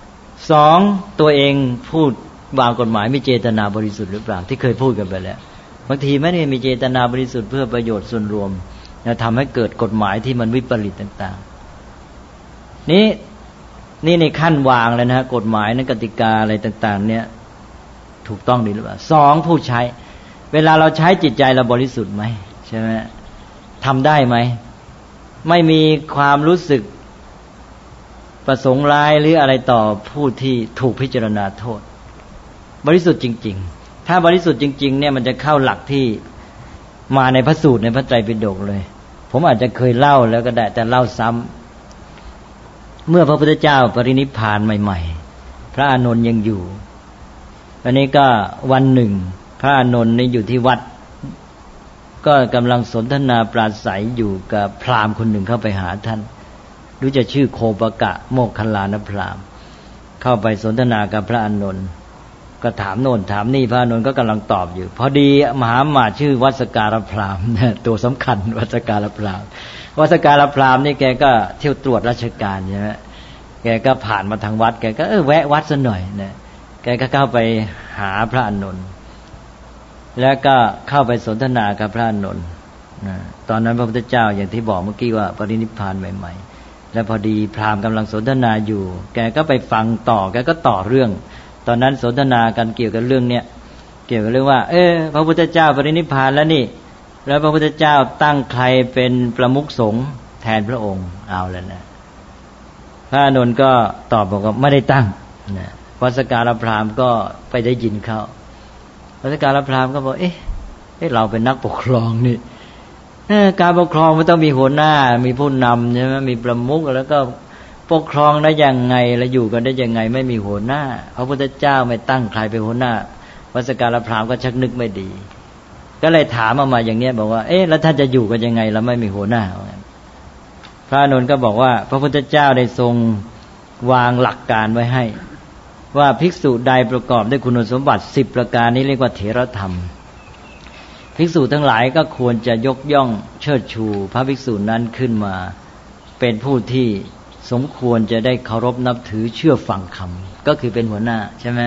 2ตัวเองพูดวางกฎหมายมีเจตนาบริสุทธิ์หรือเปล่าที่เคยพูดกันไปแล้วบางทีไม่ได้มีเจตนาบริสุทธิ์เพื่อประโยชน์ส่วนรวมจะทำให้เกิดกฎหมายที่มันวิปริตต่างๆนี่ในขั้นวางแล้วนะฮะกฎหมายนั้นกติกาอะไรต่างๆเนี่ยถูกต้องดีหรือเปล่า2ผู้ใช้เวลาเราใช้จิตใจเราบริสุทธิ์ไหมใช่ไหมทำได้ไหมไม่มีความรู้สึกประสงค์ร้ายหรืออะไรต่อผู้ที่ถูกพิจารณาโทษบริสุทธิ์จริงๆถ้าบริสุทธิ์จริงๆเนี่ยมันจะเข้าหลักที่มาในพระสูตรในพระไตรปิฎกเลยผมอาจจะเคยเล่าแล้วก็ได้แต่เล่าซ้ำเมื่อพระพุทธเจ้าปรินิพพานใหม่ๆพระอานนท์ยังอยู่อันนี้ก็วันหนึ่งพระอานนท์นี่อยู่ที่วัดก็กำลังสนทนาปราศัยอยู่กับพราหมณ์คนหนึ่งเข้าไปหาท่านรู้จะชื่อโคปกะโมคคัลลานพราหมณ์เข้าไปสนทนากับพระอานนท์ก็ถามโน่นถามนี่พระอานนท์ก็กำลังตอบอยู่พอดีมหาอมาตย์ชื่อวัสการพราหมณ์ตัวสำคัญวัสการพราหมณ์วัสการพราหมณ์นี่แกก็เที่ยวตรวจราชการใช่ไหมแกก็ผ่านมาทางวัดแกก็แวะวัดซะหน่อยนะแกก็เข้าไปหาพระอานนท์แล้วก็เข้าไปสนทนากับพระอานนท์ตอนนั้นพระพุทธเจ้าอย่างที่บอกเมื่อกี้ว่าปรินิพพานใหม่ๆแล้วพอดีพราหมณ์กำลังสนทนาอยู่แกก็ไปฟังต่อแกก็ต่อเรื่องตอนนั้นสนทนากันเกี่ยวกับเรื่องเนี้ยเกี่ยวกับเรื่องว่าพระพุทธเจ้าปรินิพพานแล้วนี่แล้วพระพุทธเจ้าตั้งใครเป็นประมุขสงฆ์แทนพระองค์เอาแล้วนะพระอานนท์ก็ตอบบอกว่าไม่ได้ตั้งนะวัสการพราหมณ์ก็ไปได้ยินเขาวัสการพราหมณ์ก็บอกเราเป็นนักปกครองนี่การปกครองมันต้องมีหัวหน้ามีผู้นำใช่ไหมมีประมุขแล้วก็ปกครองได้ยังไงแล้วอยู่กันได้ยังไงไม่มีหัวหน้าพระพุทธเจ้าไม่ตั้งใครเป็นหัวหน้าวัสการพราหมณ์ก็ชักนึกไม่ดีก็เลยถามมาอย่างเนี้ยบอกว่าแล้วท่านจะอยู่กันยังไงแล้วไม่มีหัวหน้าพระอานนท์ก็บอกว่าพระพุทธเจ้าได้ทรงวางหลักการไว้ให้ว่าภิกษุใดประกอบด้วยคุณสมบัติ10ประการนี้เรียกว่าเถรธรรมภิกษุทั้งหลายก็ควรจะยกย่องเชิดชูพระภิกษุนั้นขึ้นมาเป็นผู้ที่สมควรจะได้เคารพนับถือเชื่อฟังคำก็คือเป็นหัวหน้าใช่ไหม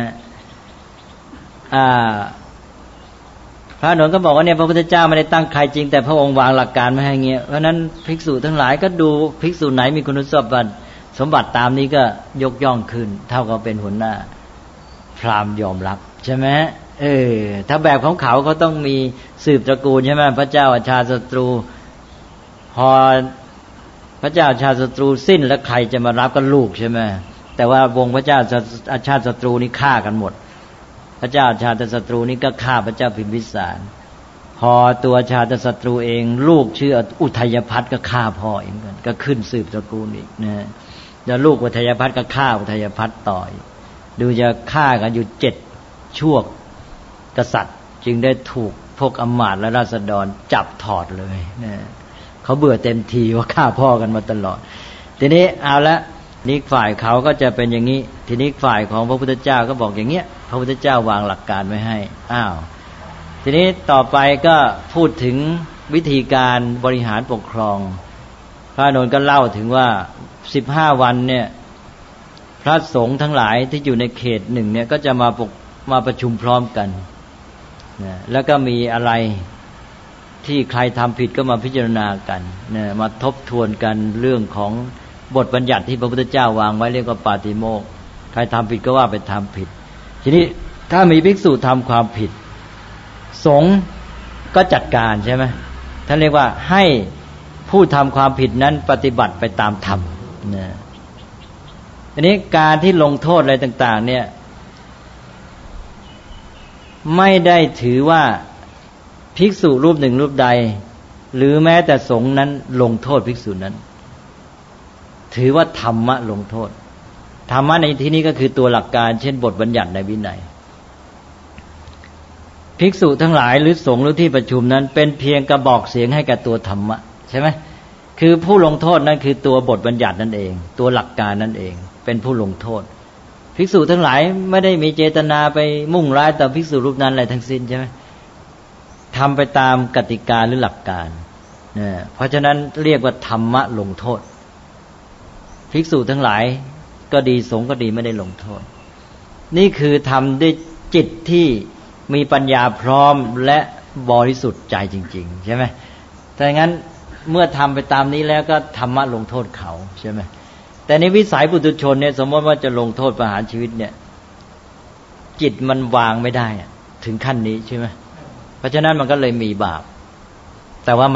พระอานนท์ก็บอกว่าเนี่ยพระพุทธเจ้าไม่ได้ตั้งใครจริงแต่พระองค์วางหลักการไว้ให้เงี้ยเพราะนั้นภิกษุทั้งหลายก็ดูภิกษุไหนมีคุณสมบัติตามนี้ก็ยกย่องขึ้นเท่ากับเป็นหัวหน้าพราหมณ์ยอมรับใช่ไหมถ้าแบบของเขาต้องมีสืบตระกูลใช่ไหมพระเจ้าอาชาศัตรูพอพระเจ้าอาชาศัตรูสิ้นแล้วใครจะมารับก็ลูกใช่ไหมแต่ว่าวงพระเจ้าอาชาศัตรูนี่ฆ่ากันหมดพระเจ้าอาชาศัตรูนี่ก็ฆ่าพระเจ้าพิมพิสารพอตัวอาชาศัตรูเองลูกชื่ออุทัยพัฒน์ก็ฆ่าพ่อเองกันก็ขึ้นสืบตระกูลอีกนะแล้วลูกอุทัยพัฒน์ก็ฆ่าอุทัยพัฒน์ต่อยดูจะฆ่ากันอยู่7ชั่วกษัตริย์จึงได้ถูกพวกอมาตย์และราษฎรจับถอดเลยนะเขาเบื่อเต็มทีว่าฆ่าพ่อกันมาตลอดทีนี้เอาละนี่ฝ่ายเขาก็จะเป็นอย่างนี้ทีนี้ฝ่ายของพระพุทธเจ้าก็บอกอย่างเงี้ยพระพุทธเจ้าวางหลักการไว้ให้ทีนี้ต่อไปก็พูดถึงวิธีการบริหารปกครองพระอานนท์ก็เล่าถึงว่า15วันเนี่ยพระสงฆ์ทั้งหลายที่อยู่ในเขตหนึ่งเนี่ยก็จะมาประชุมพร้อมกันนะแล้วก็มีอะไรที่ใครทำผิดก็มาพิจารณากันนะมาทบทวนกันเรื่องของบทบัญญัติที่พระพุทธเจ้าวางไว้เรียกว่าปาติโมกข์ใครทำผิดก็ว่าไปทำผิดทีนี้ถ้ามีภิกษุทำความผิดสงฆ์ก็จัดการใช่ไหมท่านเรียกว่าให้ผู้ทำความผิดนั้นปฏิบัติไปตามธรรมนะทีนี้การที่ลงโทษอะไรต่างๆเนี่ยไม่ได้ถือว่าภิกษุรูปหนึ่งรูปใดหรือแม้แต่สงฆ์นั้นลงโทษภิกษุนั้นถือว่าธรรมะลงโทษธรรมะในที่นี้ก็คือตัวหลักการเช่นบทบัญญัติในวินัยภิกษุทั้งหลายหรือสงฆ์หรือที่ประชุมนั้นเป็นเพียงกระบอกเสียงให้กับตัวธรรมะใช่ไหมคือผู้ลงโทษนั้นคือตัวบทบัญญัตินั่นเองตัวหลักการนั่นเองเป็นผู้ลงโทษภิกษุทั้งหลายไม่ได้มีเจตนาไปมุ่งร้ายต่อภิกษุรูปนั้นอะไรทั้งสิ้นใช่ไหมทำไปตามกติกาหรือหลักการเพราะฉะนั้นเรียกว่าธรรมะลงโทษภิกษุทั้งหลายก็ดีสงฆ์ก็ดีไม่ได้ลงโทษนี่คือทำด้วยจิตที่มีปัญญาพร้อมและบริสุทธิ์ใจจริงๆใช่ไหมแต่งั้นเมื่อทำไปตามนี้แล้วก็ธรรมะลงโทษเขาใช่ไหมแต่ในวิสัยปุถุชนเนี่ยสมมติว่าจะลงโทษประหารชีวิตเนี่ยจิตมันวางไม่ได้ถึงขั้นนี้ใช่ไหมเพราะฉะนั้นมันก็เลยมีบาปแต่ว่า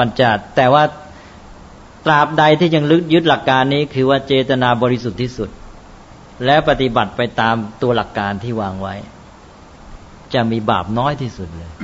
ตราบใดที่ยังยึดหลักการนี้คือว่าเจตนาบริสุทธิ์ที่สุดและปฏิบัติไปตามตัวหลักการที่วางไว้จะมีบาปน้อยที่สุดเลย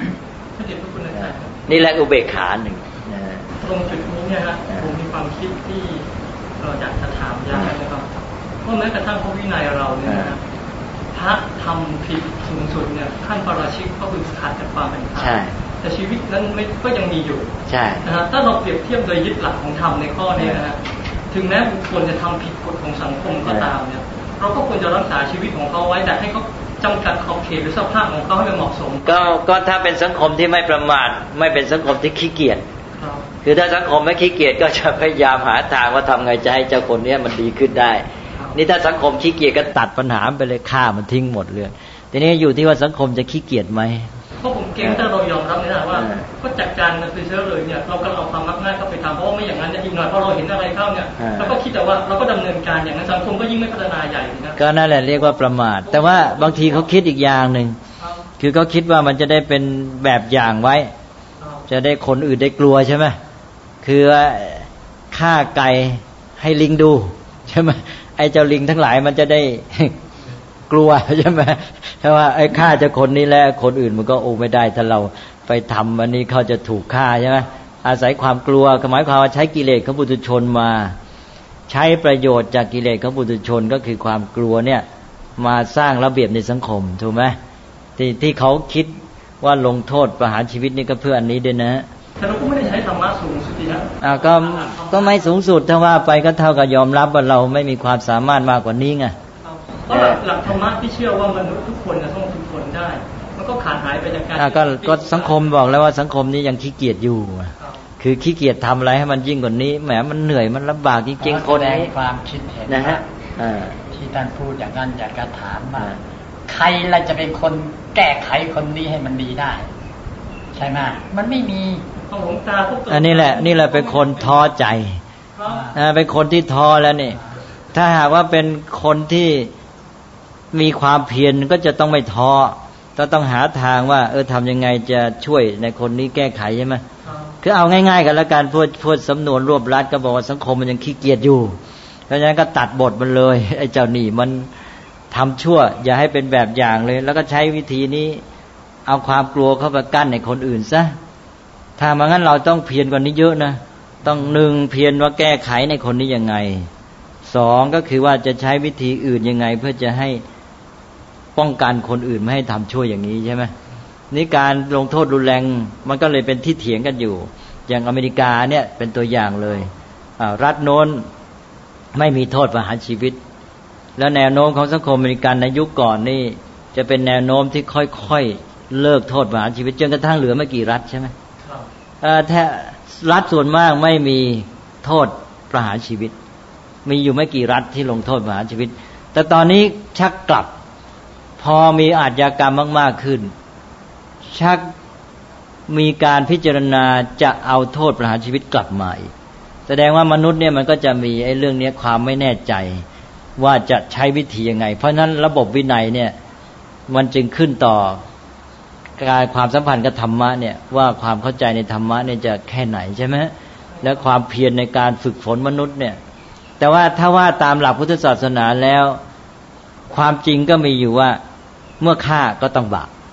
นี่แหละอุเบกขาหนึ่งตรงจุดนี้เนี่ยนะผมมีความคิดที่อยากจะถามอย่างนะครับเพราะแม้กระทั่งพระวินัยเราเนี่ยนะพระทำผิดสูงสุดเนี่ยขั้นปาราชิกก็คือขาดจากความเป็นพระแต่ชีวิตนั้นก็ยังมีอยู่นะฮะถ้าเราเปรียบเทียบโดยยึดหลักของธรรมในข้อนี้นะฮะถึงแม้บุคคลจะทำผิดกฎของสังคมก็ตามเนี่ยเราก็ควรจะรักษาชีวิตของเขาไว้แต่ให้เขาจำกัดขอบเขตหรือสภาพของเขาให้มันเหมาะสมก็ถ้าเป็นสังคมที่ไม่ประมาทไม่เป็นสังคมที่ขี้เกียจคือถ้าสังคมไม่ขี้เกียจก็จะพยายามหาทางว่าทำไงจะให้เจ้าคนนี้มันดีขึ้นได้นี่ถ้าสังคมขี้เกียจก็ตัดปัญหาไปเลยฆ่ามันทิ้งหมดเลยทีนี้อยู่ที่ว่าสังคมจะขี้เกียจไหมเพราะผมเก่งถ้าเรายอมรับนะว่าก็จัดการมันไปเชื้อเลยเนี่ยเราก็เอาความมักง่ายเข้าไปทำเพราะว่าไม่อย่างนั้นเนี่ยอีกหน่อยพอเราเห็นอะไรเข้าเนี่ยเราก็คิดแต่ว่าเราก็ดำเนินการอย่างนั้นสังคมก็ยิ่งไม่พัฒนาใหญ่นะก็นั่นแหละเรียกว่าประมาทแต่ว่าบางทีเขาคิดอีกอย่างหนึ่งคือเขาคิดว่ามันจะได้เป็นแบบอย่างไว้จะได้คนอื่นได้กลัวใช่ไหมคือฆ่าไก่ให้ลิงดูใช่ไหมไอ้เจ้าลิงทั้งหลายมันจะได้กลัวใช่ไหมเพราะว่าไอ้ฆ่าจะคนนี้แล้วคนอื่นมันก็โอ้ไม่ได้ถ้าเราไปทำอันนี้เขาจะถูกฆ่าใช่ไหมอาศัยความกลัวหมายความว่าใช้กิเลสของปุถุชนมาใช้ประโยชน์จากกิเลสของปุถุชนก็คือความกลัวเนี่ยมาสร้างระเบียบในสังคมถูกไหมที่เขาคิดว่าลงโทษประหารชีวิตนี่ก็เพื่ออันนี้ด้วยนะแต่เราก็ไม่ได้ใช้ธรรมะสูงสุดนะก็ไม่สูงสุดถ้าว่าไปก็เท่ากับยอมรับว่าเราไม่มีความสามารถมากกว่านี้ไงเพราะหลักธรรมะที่เชื่อว่ามนุษย์ทุกคนจะต้องทุกคนได้มันก็ขาดหายไปจากการก็สังคมบอกแล้วว่าสังคมนี้ยังขี้เกียจอยู่คือขี้เกียจทำอะไรให้มันยิ่งกว่านี้แหมมันเหนื่อยมันลำบากจริงๆคนนี้ความคิดเห็นนะฮะที่ท่านพูดอย่างนั้นอยากจะถามว่าใครล่ะจะเป็นคนแก้ไขคนนี้ให้มันดีได้ใช่ไหมมันไม่มีอันนี้แหละเป็นคนท้อใจเป็นคนที่ท้อแล้วนี่ถ้าหากว่าเป็นคนที่มีความเพียรก็จะต้องไม่ท้อต้องหาทางว่าทำยังไงจะช่วยในคนนี้แก้ไขใช่ไหมคือเอาง่ายๆกันแล้วกันพูดสำนวนรวบรัดก็บอกว่าสังคมมันยังขี้เกียจอยู่เพราะฉะนั้นก็ตัดบทมันเลยไอ้เจ้านี่มันทำชั่วอย่าให้เป็นแบบอย่างเลยแล้วก็ใช้วิธีนี้เอาความกลัวเข้าไปกั้นในคนอื่นซะถ้ามางั้นเราต้องเพียรกว่านี้เยอะนะต้อง1เพียรว่าแก้ไขในคนนี้ยังไง2ก็คือว่าจะใช้วิธีอื่นยังไงเพื่อจะให้ป้องกันคนอื่นไม่ให้ทำชั่วอย่างนี้ใช่ไหมนี่การลงโทษรุนแรงมันก็เลยเป็นที่เถียงกันอยู่อย่างอเมริกาเนี่ยเป็นตัวอย่างเลยรัฐโน้นไม่มีโทษประหารชีวิตแล้วแนวโน้มของสังคมอเมริกันในยุคก่อนนี่จะเป็นแนวโน้มที่ค่อยๆเลิกโทษประหารชีวิตจนกระทั่งเหลือไม่กี่รัฐใช่ไหมแท้รัฐส่วนมากไม่มีโทษประหารชีวิตมีอยู่ไม่กี่รัฐที่ลงโทษประหารชีวิตแต่ตอนนี้ชักกลับพอมีอาชญากรรมมากๆขึ้นชักมีการพิจารณาจะเอาโทษประหารชีวิตกลับมาอีกแสดงว่ามนุษย์เนี่ยมันก็จะมีไอ้เรื่องนี้ความไม่แน่ใจว่าจะใช้วิธียังไงเพราะฉะนั้นระบบวินัยเนี่ยมันจึงขึ้นต่อการความสัมพันธ์กับธรรมะเนี่ยว่าความเข้าใจในธรรมะเนี่ยจะแค่ไหนใช่ไหมและความเพียรในการฝึกฝนมนุษย์เนี่ยแต่ว่าถ้าว่าตามหลักพุทธศาสนาแล้วความจริงก็มีอยู่ว่าเมื่อฆ่าก็ต้องบาป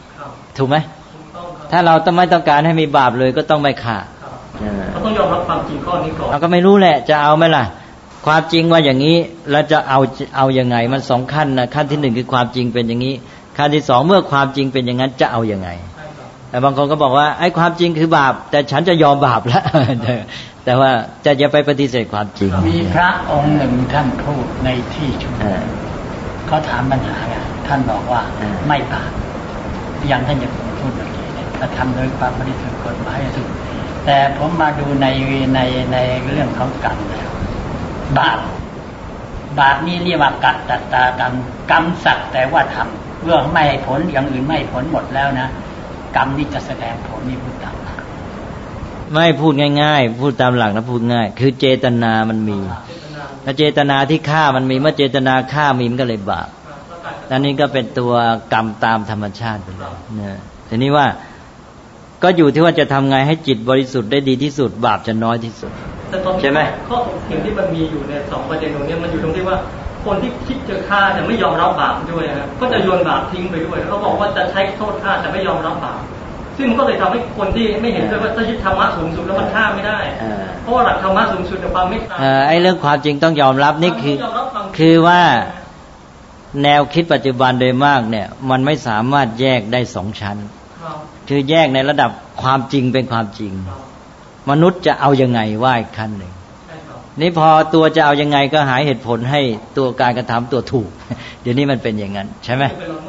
ถูกไหมถ้าเราไม่ต้องการให้มีบาปเลยก็ต้องไม่ฆ่าเราต้องยอมรับความจริงข้อนี้ก่อนเราก็ไม่รู้แหละจะเอาไหมล่ะความจริงว่าอย่างนี้แล้วจะเอายังไงมันสองขั้นนะขั้นที่หนึ่งคือความจริงเป็นอย่างนี้ขั้นที่สองเมื่อความจริงเป็นอย่างนั้นจะเอายังไงแต่บางคนก็บอกว่าไอ้ความจริงคือบาปแต่ฉันจะยอมบาปแล้วแต่ว่าจะอย่าไปปฏิเสธความจริงมีพระองค์หนึ่งท่านพูดในที่ชุมนุมเขาถามปัญหาไงท่านบอกว่าไม่บาปอย่างท่านจะพูดเมื่อกี้ถ้าทำโดยความบริสุทธิ์กฎหมายสุดแต่ผมมาดูในเรื่องของกรรมแล้วบาปนี่เรียกว่ากัตตากรรมกรรมสักแต่ว่าทำเรื่องไม่ให้ผลอย่างอื่นไม่ให้ผลหมดแล้วนะกรรมนี่จะแสดงผลนี่พูดตามหลักไม่พูดง่ายๆพูดตามหลักนะพูดง่ายคือเจตนามันมีถ้าเจตนาที่ฆ่ามันมีเมื่อเจตนาฆ่ามีมันก็เลยบาปอันนี้ก็เป็นตัวกรรมตามธรรมชาติไปเลยนะทีนี้ว่าก็อยู่ที่ว่าจะทำไงให้จิตบริสุทธิ์ได้ดีที่สุดบาปจะน้อยที่สุดใช่ไหมข้อสิ่งที่มันมีอยู่ใน2ประเด็นตรงนี้มันอยู่ตรงที่ว่าคนที่คิดจะฆ่าแต่ไม่ยอมรับบาปด้วยนะก็จะโยนบาปทิ้งไปด้วยเขาบอกว่าจะใช้โทษฆ่าแต่ไม่ยอมรับบาปซึ่งมันก็เลยทำให้คนที่ไม่เห็นด้วยว่าถ้ายึดธรรมะสูงสุดแล้วมันฆ่าไม่ได้เพราะว่าหลักธรรมะสูงสุดในความเมตตาไอ้เรื่องความจริงต้องยอมรับนี่คือว่าแนวคิดปัจจุบันโดยมากเนี่ยมันไม่สามารถแยกได้2ชั้นคือแยกในระดับความจริงเป็นความจริงมนุษย์จะเอายังไงว่าอีกขั้นหนึ่งนี่พอตัวจะเอายังไงก็หาเหตุผลให้ตัวการกระทำตัวถูกเดี๋ยวนี้มันเป็นอย่างนั้นใช่ไหม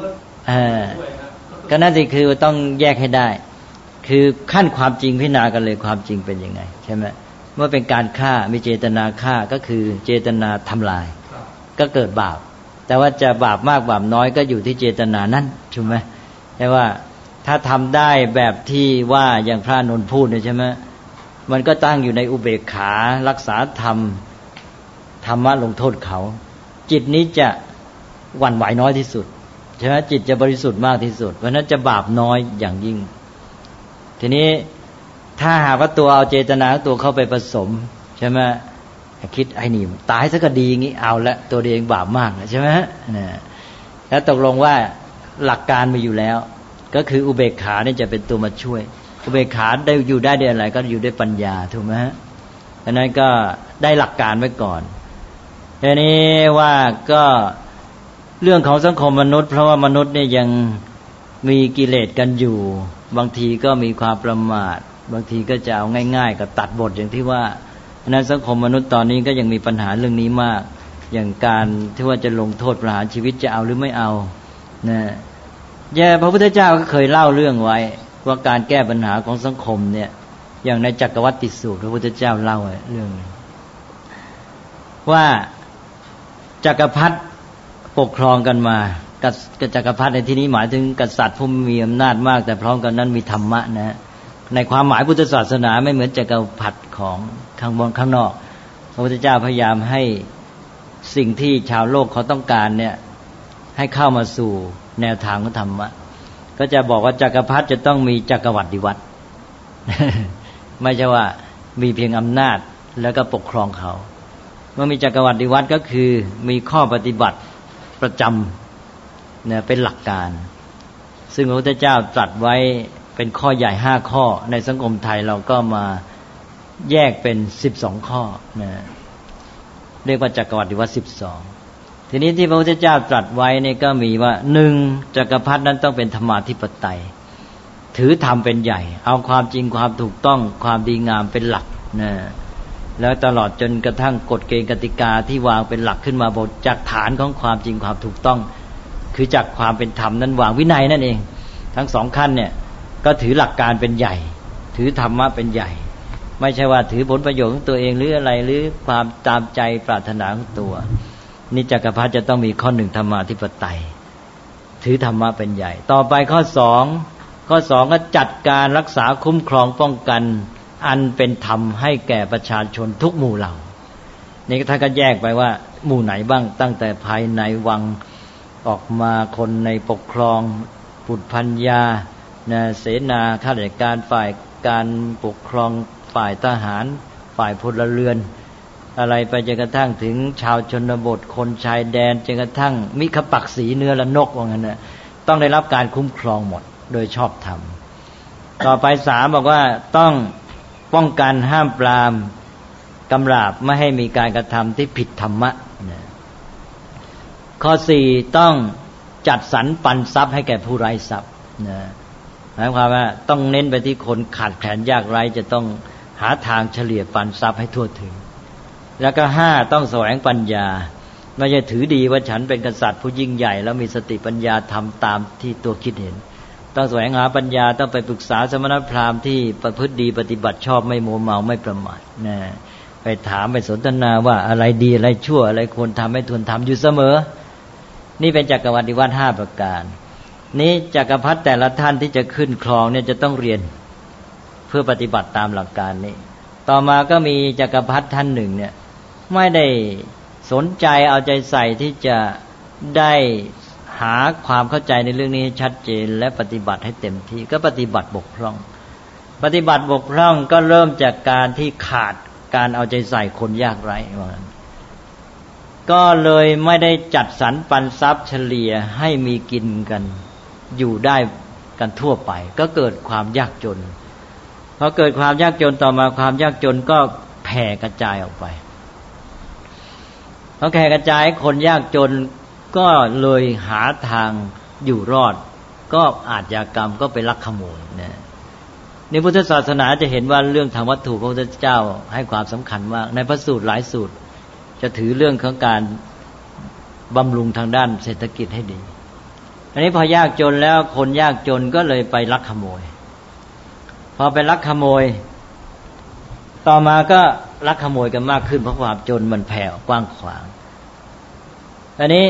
ก็นั่นสิคือต้องแยกให้ได้คือขั้นความจริงพิจารณากันเลยความจริงเป็นยังไงใช่ไหมเมื่อเป็นการฆ่ามีเจตนาฆ่าก็คือเจตนาทำลายก็เกิดบาปแต่ว่าจะบาปมากบาปน้อยก็อยู่ที่เจตนานั้นใช่ไหมแต่ว่าถ้าทำได้แบบที่ว่าอย่างพระนนท์พูดเนี่ยใช่ไหมมันก็ตั้งอยู่ในอุเบกขารักษาธรรมะลงโทษเขาจิตนี้จะหวั่นไหวน้อยที่สุดใช่ไหมจิตจะบริสุทธิ์มากที่สุดเพราะนั้นจะบาปน้อยอย่างยิ่งทีนี้ถ้าหากว่าตัวเอาเจตนาตัวเข้าไปผสมใช่ไหมคิดไอ้นี่ตายซะก็ดีอย่างนี้เอาละตัวเองบาปมากใช่ไหมเนี่ยแล้วตกลงว่าหลักการมีอยู่แล้วก็คืออุเบกขาเนี่ยจะเป็นตัวมาช่วยอุเบกขาได้อยู่ได้ด้วยอะไรก็อยู่ด้วยปัญญาถูกไหมฮะดังนั้นก็ได้หลักการไว้ก่อนทีนี้ว่าก็เรื่องของสังคมมนุษย์เพราะว่ามนุษย์เนี่ยยังมีกิเลสกันอยู่บางทีก็มีความประมาทบางทีก็จะเอาง่ายๆกับตัดบทอย่างที่ว่าดังนั้นสังคมมนุษย์ตอนนี้ก็ยังมีปัญหาเรื่องนี้มากอย่างการที่ว่าจะลงโทษประหารชีวิตจะเอาหรือไม่เอานะพระพุทธเจ้าก็เคยเล่าเรื่องไว้ว่าการแก้ปัญหาของสังคมเนี่ยอย่างในจักรวัฏติสูตรพระพุทธเจ้าเล่าเรื่องว่าจักรพรรดิปกครองกันมาจักรพรรดิในที่นี้หมายถึงกษัตริย์ผู้มีอำนาจมากแต่พร้อมกันนั้นมีธรรมะนะในความหมายพุทธศาสนาไม่เหมือนจักรพรรดิของข้างบนข้างนอกพระพุทธเจ้าพยายามให้สิ่งที่ชาวโลกเขาต้องการเนี่ยให้เข้ามาสู่แนวทางของธรรมะก็จะบอกว่าจักรพรรดิจะต้องมีจักรวรรดิวัตร ไม่ใช่ว่ามีเพียงอำนาจแล้วก็ปกครองเขาเมื่อมีจักรวรรดิวัตรก็คือมีข้อปฏิบัติประจำเนี่ยเป็นหลักการซึ่งพระพุทธเจ้าตรัสไว้เป็นข้อใหญ่5ข้อในสังคมไทยเราก็มาแยกเป็น12ข้อนะเรียกว่าจักรวรรดิวัตร12ทีนี้ที่พระพุทธเจ้าตรัสไว้นี่ก็มีว่า1จักรพรรดินั้นต้องเป็นธรรมาธิปไตยถือธรรมเป็นใหญ่เอาความจริงความถูกต้องความดีงามเป็นหลักนะแล้วตลอดจนกระทั่งกฎเกณฑ์กติกาที่วางเป็นหลักขึ้นมาบนจากฐานของความจริงความถูกต้องคือจากความเป็นธรรมนั้นวางวินัยนั่นเองทั้งสองขั้นเนี่ยก็ถือหลักการเป็นใหญ่ถือธรรมะเป็นใหญ่ไม่ใช่ว่าถือผลประโยชน์ของตัวเองหรืออะไรหรือความตามใจปรารถนาของตัวนี่จักรพรรดิจะต้องมีข้อ1ธรรมาธิปไตยถือธรรมะเป็นใหญ่ต่อไปข้อ2ก็จัดการรักษาคุ้มครองป้องกันอันเป็นธรรมให้แก่ประชาชนทุกหมู่เหล่านี่ท่านก็แยกไปว่าหมู่ไหนบ้างตั้งแต่ภายในวังออกมาคนในปกครองบุตรภรรยาเสนาข้าราชการฝ่ายการปกครองฝ่ายทหารฝ่ายพลเรือนอะไรไปจนกระทั่งถึงชาวชนบทคนชายแดนจนกระทั่งมิขปักษีเนื้อและนกว่างั้นนะต้องได้รับการคุ้มครองหมดโดยชอบธรรมต่อไป3บอกว่าต้องป้องกันห้ามปรามกำราบไม่ให้มีการกระทำที่ผิดธรรมะข้อ4ต้องจัดสรรปันทรัพย์ให้แก่ผู้ไร้ทรัพย์หมายความว่าต้องเน้นไปที่คนขาดแคลนยากไร้จะต้องหาทางเฉลี่ยปันทรัพย์ให้ทั่วถึงแล้วก็5ต้องแสวงปัญญาไม่ใช่ถือดีว่าฉันเป็นกษัตริย์ผู้ยิ่งใหญ่แล้วมีสติปัญญาทำตามที่ตัวคิดเห็นต้องแสวงหาปัญญาต้องไปปรึกษาสมณพราหมณ์ที่ประพฤติดีปฏิบัติชอบไม่มัวเมาไม่ประมาทนะไปถามไปสนทนาว่าอะไรดีอะไรชั่วอะไรควรทำไม่ควรทำอยู่เสมอนี่เป็นจักรวรรดิวัตร5ประการนี้จักรพรรดิแต่ละท่านที่จะขึ้นครองเนี่ยจะต้องเรียนเพื่อปฏิบัติตามหลักการนี้ต่อมาก็มีจักรพรรดิท่านหนึ่งเนี่ยไม่ได้สนใจเอาใจใส่ที่จะได้หาความเข้าใจในเรื่องนี้ให้ชัดเจนและปฏิบัติให้เต็มที่ก็ปฏิบัติบกพร่องปฏิบัติบกพร่องก็เริ่มจากการที่ขาดการเอาใจใส่คนยากไร้ก็เลยไม่ได้จัดสรรปันทรัพย์เฉลี่ยให้มีกินกันอยู่ได้กันทั่วไปก็เกิดความยากจนพอเกิดความยากจนต่อมาความยากจนก็แผ่กระจายออกไปพอแผ่กระจายคนยากจนก็เลยหาทางอยู่รอดก็อาชญากรรมก็ไปลักขโมยในพุทธศาสนาจะเห็นว่าเรื่องทางวัตถุพระพุทธเจ้าให้ความสำคัญมากในพระสูตรหลายสูตรจะถือเรื่องของการบำรุงทางด้านเศรษฐกิจให้ดีอันนี้พอยากจนแล้วคนยากจนก็เลยไปลักขโมยพอไปลักขโมยต่อมาก็ลักขโมยกันมากขึ้นเพราะความจนมันแผ่กว้างขวางอันนี้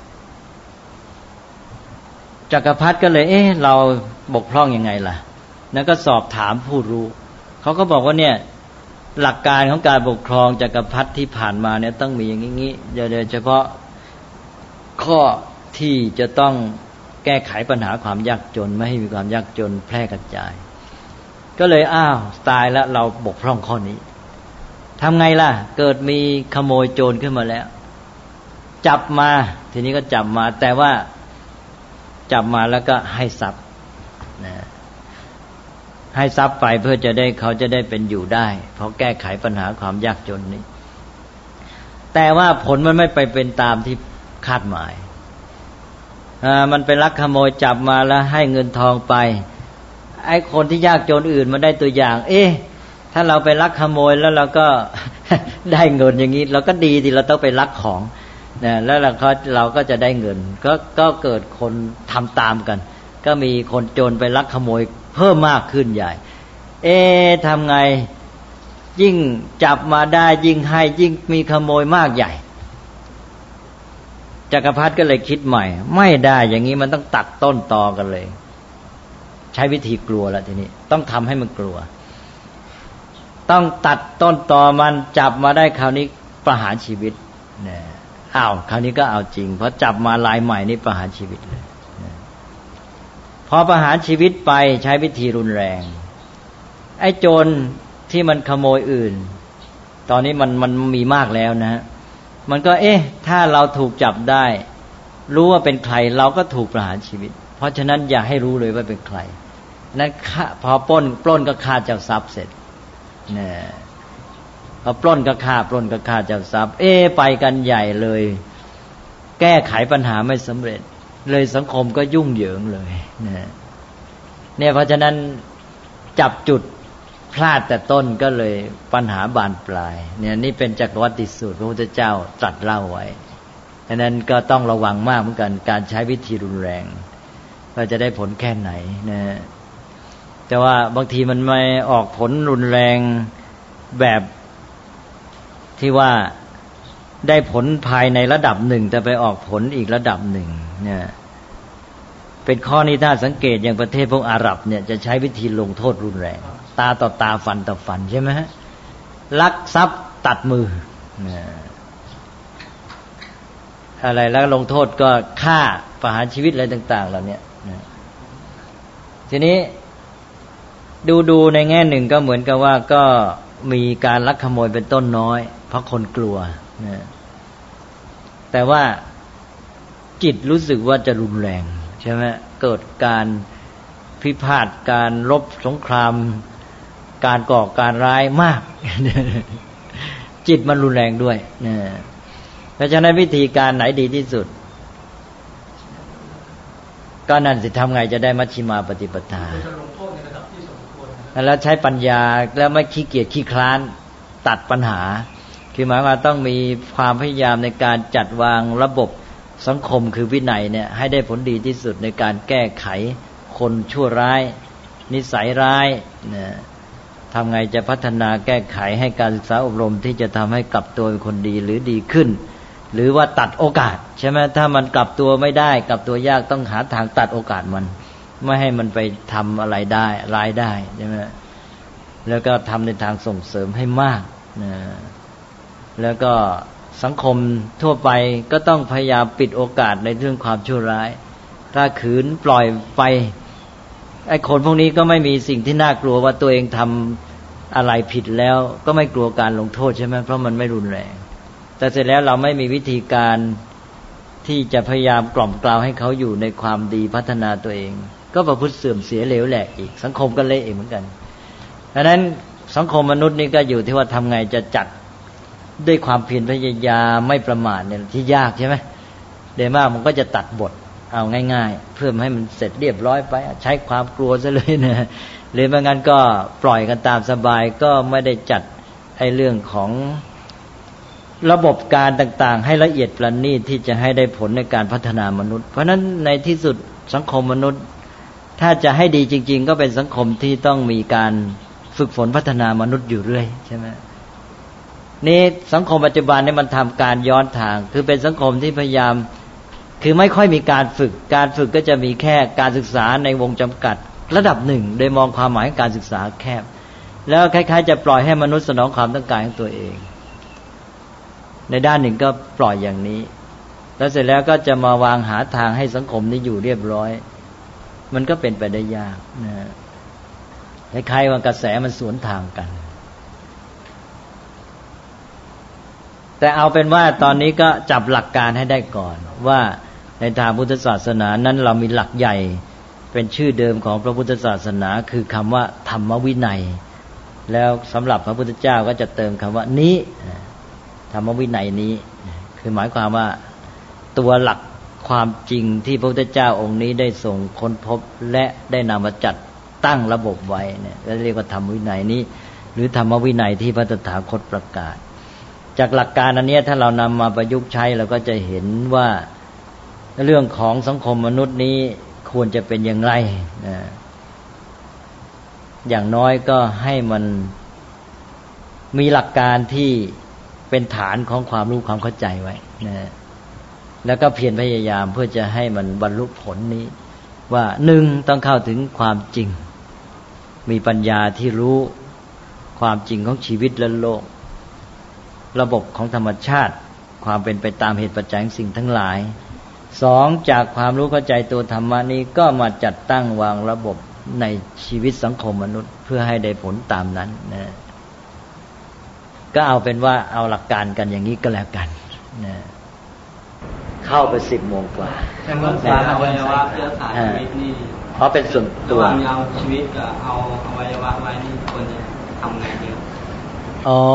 จักรพรรดิก็เลยเราบกพร่องยังไงล่ะแล้วก็สอบถามผู้รู้เขาก็บอกว่าเนี่ยหลักการของการปกครองจักรพรรดิที่ผ่านมาเนี่ยต้องมีอย่างนี้โดยเฉพาะข้อที่จะต้องแก้ไขปัญหาความยากจนไม่ให้มีความยากจนแพร่กระจายก็เลยตายแล้วเราบกพร่องข้อนี้ทำไงล่ะเกิดมีขโมยโจรขึ้นมาแล้วจับมาทีนี้ก็จับมาแต่ว่าจับมาแล้วก็ให้ทรัพย์ให้ทรัพย์ไปเพื่อจะได้เขาจะได้เป็นอยู่ได้เพราะแก้ไขปัญหาความยากจนนี้แต่ว่าผลมันไม่ไปเป็นตามที่คาดหมายมันไปลักขโมยจับมาแล้วให้เงินทองไปไอ้คนที่ยากจนอื่นมันได้ตัวอย่างถ้าเราไปลักขโมยแล้วเราก็ได้เงินอย่างนี้เราก็ดีที่เราต้องไปลักของแล้วเราก็จะได้เงินก็เกิดคนทำตามกันก็มีคนโจรไปลักขโมยเพิ่มมากขึ้นใหญ่ทำไงยิ่งจับมาได้ยิ่งให้ยิ่งมีขโมยมากใหญ่จักรพรรดิก็เลยคิดใหม่ไม่ได้อย่างนี้มันต้องตัดต้นตอกันเลยใช้วิธีกลัวแล้วทีนี้ต้องทำให้มันกลัวต้องตัดต้นตอมันจับมาได้คราวนี้ประหารชีวิตคราวนี้ก็เอาจริงเพราะจับมารายใหม่นี่ประหารชีวิตเลยพอประหารชีวิตไปใช้วิธีรุนแรงไอ้โจรที่มันขโมยอื่นตอนนี้มันมีมากแล้วนะมันก็ถ้าเราถูกจับได้รู้ว่าเป็นใครเราก็ถูกประหารชีวิตเพราะฉะนั้นอย่าให้รู้เลยว่าเป็นใครนั้นพอปล้นก็ฆ่าเจ้าทรัพย์เสร็จพอปล้นก็ฆ่าเจ้าทรัพย์ไปกันใหญ่เลยแก้ไขปัญหาไม่สำเร็จเลยสังคมก็ยุ่งเหยิงเลยเนี่ยเพราะฉะนั้นจับจุดพลาดแต่ต้นก็เลยปัญหาบานปลายเนี่ยนี่เป็นจักรวรรดิสูตรพระพุทธเจ้าตรัสเล่าไว้ฉะนั้นก็ต้องระวังมากเหมือนกันการใช้วิธีรุนแรงว่าจะได้ผลแค่ไหนนะแต่ว่าบางทีมันไม่ออกผลรุนแรงแบบที่ว่าได้ผลภายในระดับหนึ่งแต่ไปออกผลอีกระดับหนึ่งเนี่ยเป็นข้อนี้ถ้าสังเกตอย่างประเทศพวกอาหรับเนี่ยจะใช้วิธีลงโทษรุนแรงตาต่อตาฟันต่อฟันใช่ไหมฮะลักทรัพย์ตัดมืออะไรแล้วลงโทษก็ฆ่าประหารชีวิตอะไรต่างๆเหล่านี้ทีนี้ดูในแง่หนึ่งก็เหมือนกับว่าก็มีการลักขโมยเป็นต้นน้อยเพราะคนกลัวแต่ว่าจิตรู้สึกว่าจะรุนแรงใช่ไหมเกิดการพิพาทการรบสงครามการก่อการร้ายมาก จิตมันรุนแรงด้วยเพราะฉะนั้นวิธีการไหนดีที่สุดก็นั่นสิทำไงจะได้มัชฌิมาปฏิปทาแล้วใช้ปัญญาแล้วไม่ขี้เกียจขี้คลานตัดปัญหาคือหมายว่าต้องมีความพยายามในการจัดวางระบบสังคมคือวินัยเนี่ยให้ได้ผลดีที่สุดในการแก้ไขคนชั่วร้ายนิสัยร้ายนะทำไงจะพัฒนาแก้ไขให้การศึกษาอบรมที่จะทำให้กลับตัวเป็นคนดีหรือดีขึ้นหรือว่าตัดโอกาสใช่ไหมถ้ามันกลับตัวไม่ได้กลับตัวยากต้องหาทางตัดโอกาสมันไม่ให้มันไปทำอะไรได้ร้ายได้ใช่ไหมแล้วก็ทำในทางส่งเสริมให้มากนะแล้วก็สังคมทั่วไปก็ต้องพยายามปิดโอกาสในเรื่องความชั่วร้ายถ้าขืนปล่อยไปไอ้คนพวกนี้ก็ไม่มีสิ่งที่น่ากลัวว่าตัวเองทำอะไรผิดแล้วก็ไม่กลัวการลงโทษใช่ไหมเพราะมันไม่รุนแรงแต่เสร็จแล้วเราไม่มีวิธีการที่จะพยายามกล่อมกล่าวให้เขาอยู่ในความดีพัฒนาตัวเองก็ประพฤติเสื่อมเสียเหลวแหลกอีกสังคมก็เละอีกเหมือนกันดังนั้นสังคมมนุษย์นี่ก็อยู่ที่ว่าทำไงจะจัดด้วยความเพียรพยายามไม่ประมาทเนี่ยที่ยากใช่ไหมเดี๋ยวมากมันก็จะตัดบทเอาง่ายๆเพื่อให้มันเสร็จเรียบร้อยไปใช้ความกลัวซะเลยนะหรือไม่งั้นก็ปล่อยกันตามสบายก็ไม่ได้จัดไอ้เรื่องของระบบการต่างๆให้ละเอียดประณีตที่จะให้ได้ผลในการพัฒนามนุษย์เพราะฉะนั้นในที่สุดสังคมมนุษย์ถ้าจะให้ดีจริงๆก็เป็นสังคมที่ต้องมีการฝึกฝนพัฒนามนุษย์อยู่เรื่อยใช่ไหมนี่สังคมปัจจุบันนี่มันทำการย้อนทางคือเป็นสังคมที่พยายามคือไม่ค่อยมีการฝึกก็จะมีแค่การศึกษาในวงจำกัดระดับหนึ่งโดยมองความหมายของการศึกษาแคบแล้วคล้ายๆจะปล่อยให้มนุษย์สนองความต้องการของตัวเองในด้านหนึ่งก็ปล่อยอย่างนี้แล้วเสร็จแล้วก็จะมาวางหาทางให้สังคมนี้อยู่เรียบร้อยมันก็เป็นไปได้ยากนะคล้ายๆว่ากระแสมันสวนทางกันแต่เอาเป็นว่าตอนนี้ก็จับหลักการให้ได้ก่อนว่าในทางพุทธศาสนานั้นเรามีหลักใหญ่เป็นชื่อเดิมของพระพุทธศาสนาคือคำว่าธรรมวินัยแล้วสำหรับพระพุทธเจ้าก็จะเติมคำว่านี้ธรรมวินัยนี้คือหมายความว่าตัวหลักความจริงที่พระพุทธเจ้าองค์นี้ได้ทรงค้นพบและได้นำมาจัดตั้งระบบไว้เนี่ยเรียกว่าธรรมวินัยนี้หรือธรรมวินัยที่พระตถาคตประกาศจากหลักการอันนี้ถ้าเรานำมาประยุกต์ใช้เราก็จะเห็นว่าเรื่องของสังคมมนุษย์นี้ควรจะเป็นอย่างไรนะอย่างน้อยก็ให้มันมีหลักการที่เป็นฐานของความรู้ความเข้าใจไว้นะแล้วก็เพียรพยายามเพื่อจะให้มันบรรลุผลนี้ว่าหนึ่งต้องเข้าถึงความจริงมีปัญญาที่รู้ความจริงของชีวิตและโลกระบบของธรรมชาติความเป็นไปตามเหตุปัจจัยของสิ่งทั้งหลายสองจากความรู้เข้าใจตัวธรรมะนี้ก็มาจัดตั้งวางระบบในชีวิตสังคมมนุษย์เพื่อให้ได้ผลตามนั้นนะก็เอาเป็นว่าเอาหลักการกันอย่างนี้ก็แล้วกันนะเข้าไป10 โมงกว่าแต่เมื่อสารอวัยวะเพื่อสารชีวิตนี่เพราะเป็นส่วนตัวเอาชีวิตกับเอาอวัยวะไว้นี่ควรจะทำไงดีอ๋อ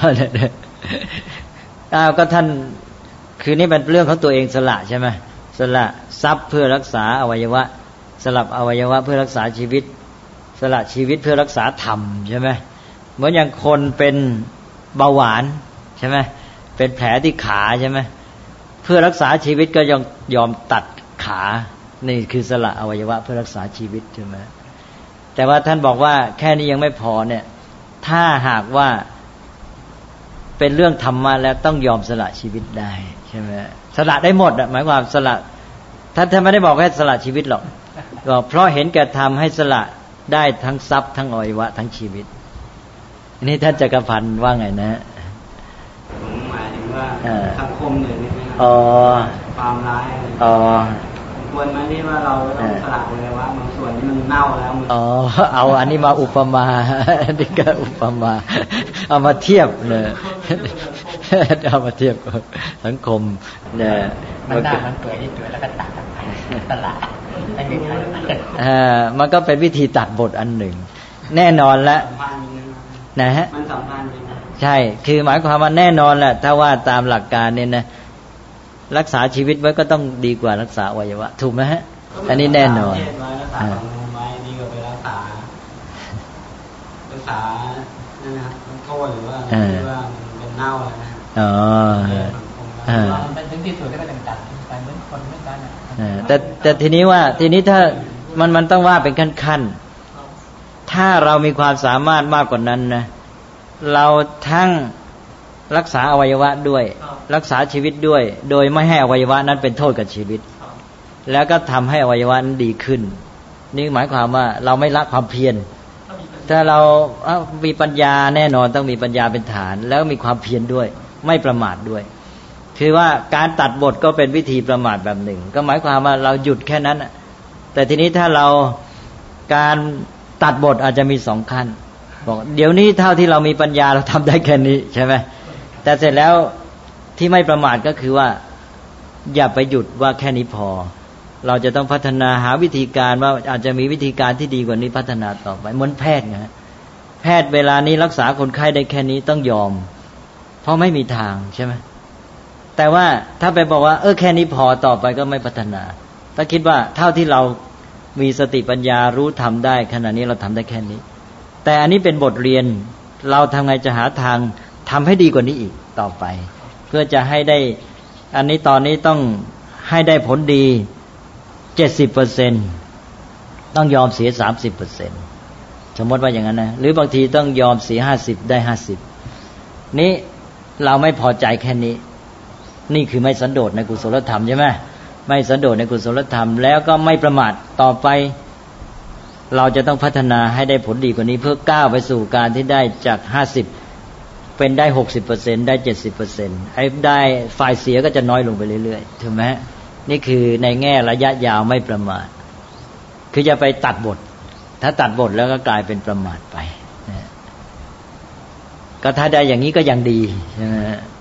ก็ท่านคือนี่เป็นเรื่องของตัวเองสละใช่ไหมสละทรัพย์เพื่อรักษาอวัยวะสละอวัยวะเพื่อรักษาชีวิตสละชีวิตเพื่อรักษาธรรมใช่ไหมเหมือนอย่างคนเป็นเบาหวานใช่ไหมเป็นแผลที่ขาใช่ไหมเพื่อรักษาชีวิตก็ยอมตัดขานี่คือสละอวัยวะเพื่อรักษาชีวิตใช่ไหมแต่ว่าท่านบอกว่าแค่นี้ยังไม่พอเนี่ยถ้าหากว่าเป็นเรื่องธรรมะแล้วต้องยอมสละชีวิตได้ใช่ไหมสละได้หมดหมายความสละท่านไม่ได้บอกแค่สละชีวิตหรอกก็เพราะเห็นแก่ธรรมให้สละได้ทั้งทรัพย์ทั้งอวัยวะทั้งชีวิตนี่ท่านจักรพันธ์ว่าไงนะผมหมายถึงว่าสังคมเลยนี่ครับความร้ายควรไหมที่ว่าเราต้องสละอวัยวะบางส่วนที่มันเน่าแล้วเอาอันนี้มาอุปมาอันนี้ก็อุปมาเอามาเทียบเลยเอามาเทียบสังคมเนี่ยมันหน้ามันเปื่อยที่ตัวแล้วก็ตัดตลาดมันก็เป็นวิธีตัดบทอันหนึ่งแน่นอนแล้วนะฮะมันสัมพันธ์ใช่คือหมายความว่าแน่นอนแหละถ้าว่าตามหลักการเนี่ยนะรักษาชีวิตไว้ก็ต้องดีกว่ารักษาอวัยวะถูกไหมฮะอันนี้แน่นอนดีกว่าไปรักษานั่นนะมันโทษหรือว่าเป็นเน่าอะไรนะเป็นถึงที่สุดก็เป็นต่างๆแต่เหมือนคนเหมือนกันแต่ทีนี้ถ้ามันต้องว่าเป็นขั้นๆถ้าเรามีความสามารถมากกว่านั้นนะเราทั้งรักษาอวัยวะด้วยรักษาชีวิตด้วยโดยไม่ให้อวัยวะนั้นเป็นโทษกับชีวิตแล้วก็ทำให้อวัยวะนั้นดีขึ้นนี่หมายความว่าเราไม่ละความเพียรถ้าเรามีปัญญาแน่นอนต้องมีปัญญาเป็นฐานแล้วมีความเพียรด้วยไม่ประมาทด้วยคือว่าการตัดบทก็เป็นวิธีประมาทแบบหนึ่งก็หมายความว่าเราหยุดแค่นั้นแต่ทีนี้ถ้าเราการตัดบทอาจจะมี2ขั้นบอกเดี๋ยวนี้เท่าที่เรามีปัญญาเราทำได้แค่นี้ใช่ไหมแต่เสร็จแล้วที่ไม่ประมาทก็คือว่าอย่าไปหยุดว่าแค่นี้พอเราจะต้องพัฒนาหาวิธีการว่าอาจจะมีวิธีการที่ดีกว่านี้พัฒนาต่อไปเหมือนแพทย์นะแพทย์เวลานี้รักษาคนไข้ได้แค่นี้ต้องยอมเพราะไม่มีทางใช่ไหมแต่ว่าถ้าไปบอกว่าแค่นี้พอต่อไปก็ไม่พัฒนาถ้าคิดว่าเท่าที่เรามีสติปัญญารู้ทำได้ขณะนี้เราทำได้แค่นี้แต่อันนี้เป็นบทเรียนเราทำไงจะหาทางทำให้ดีกว่านี้อีกต่อไปเพื่อจะให้ได้อันนี้ตอนนี้ต้องให้ได้ผลดี 70% ต้องยอมเสีย 30% สมมติว่าอย่างนั้นนะหรือบางทีต้องยอมเสีย50ได้50นี้เราไม่พอใจแค่นี้นี่คือไม่สันโดษในกุศลธรรมใช่ไหมไม่สันโดษในกุศลธรรมแล้วก็ไม่ประมาทต่อไปเราจะต้องพัฒนาให้ได้ผลดีกว่านี้เพื่อก้าวไปสู่การที่ได้จาก50เป็นได้ 60% ได้ 70% ให้ได้ฝ่ายเสียก็จะน้อยลงไปเรื่อยๆถูกไหมนี่คือในแง่ระยะยาวไม่ประมาทคือจะไปตัดบทถ้าตัดบทแล้วก็กลายเป็นประมาทไปก็ถ้าได้อย่างนี้ก็ยังดีใช่ไหม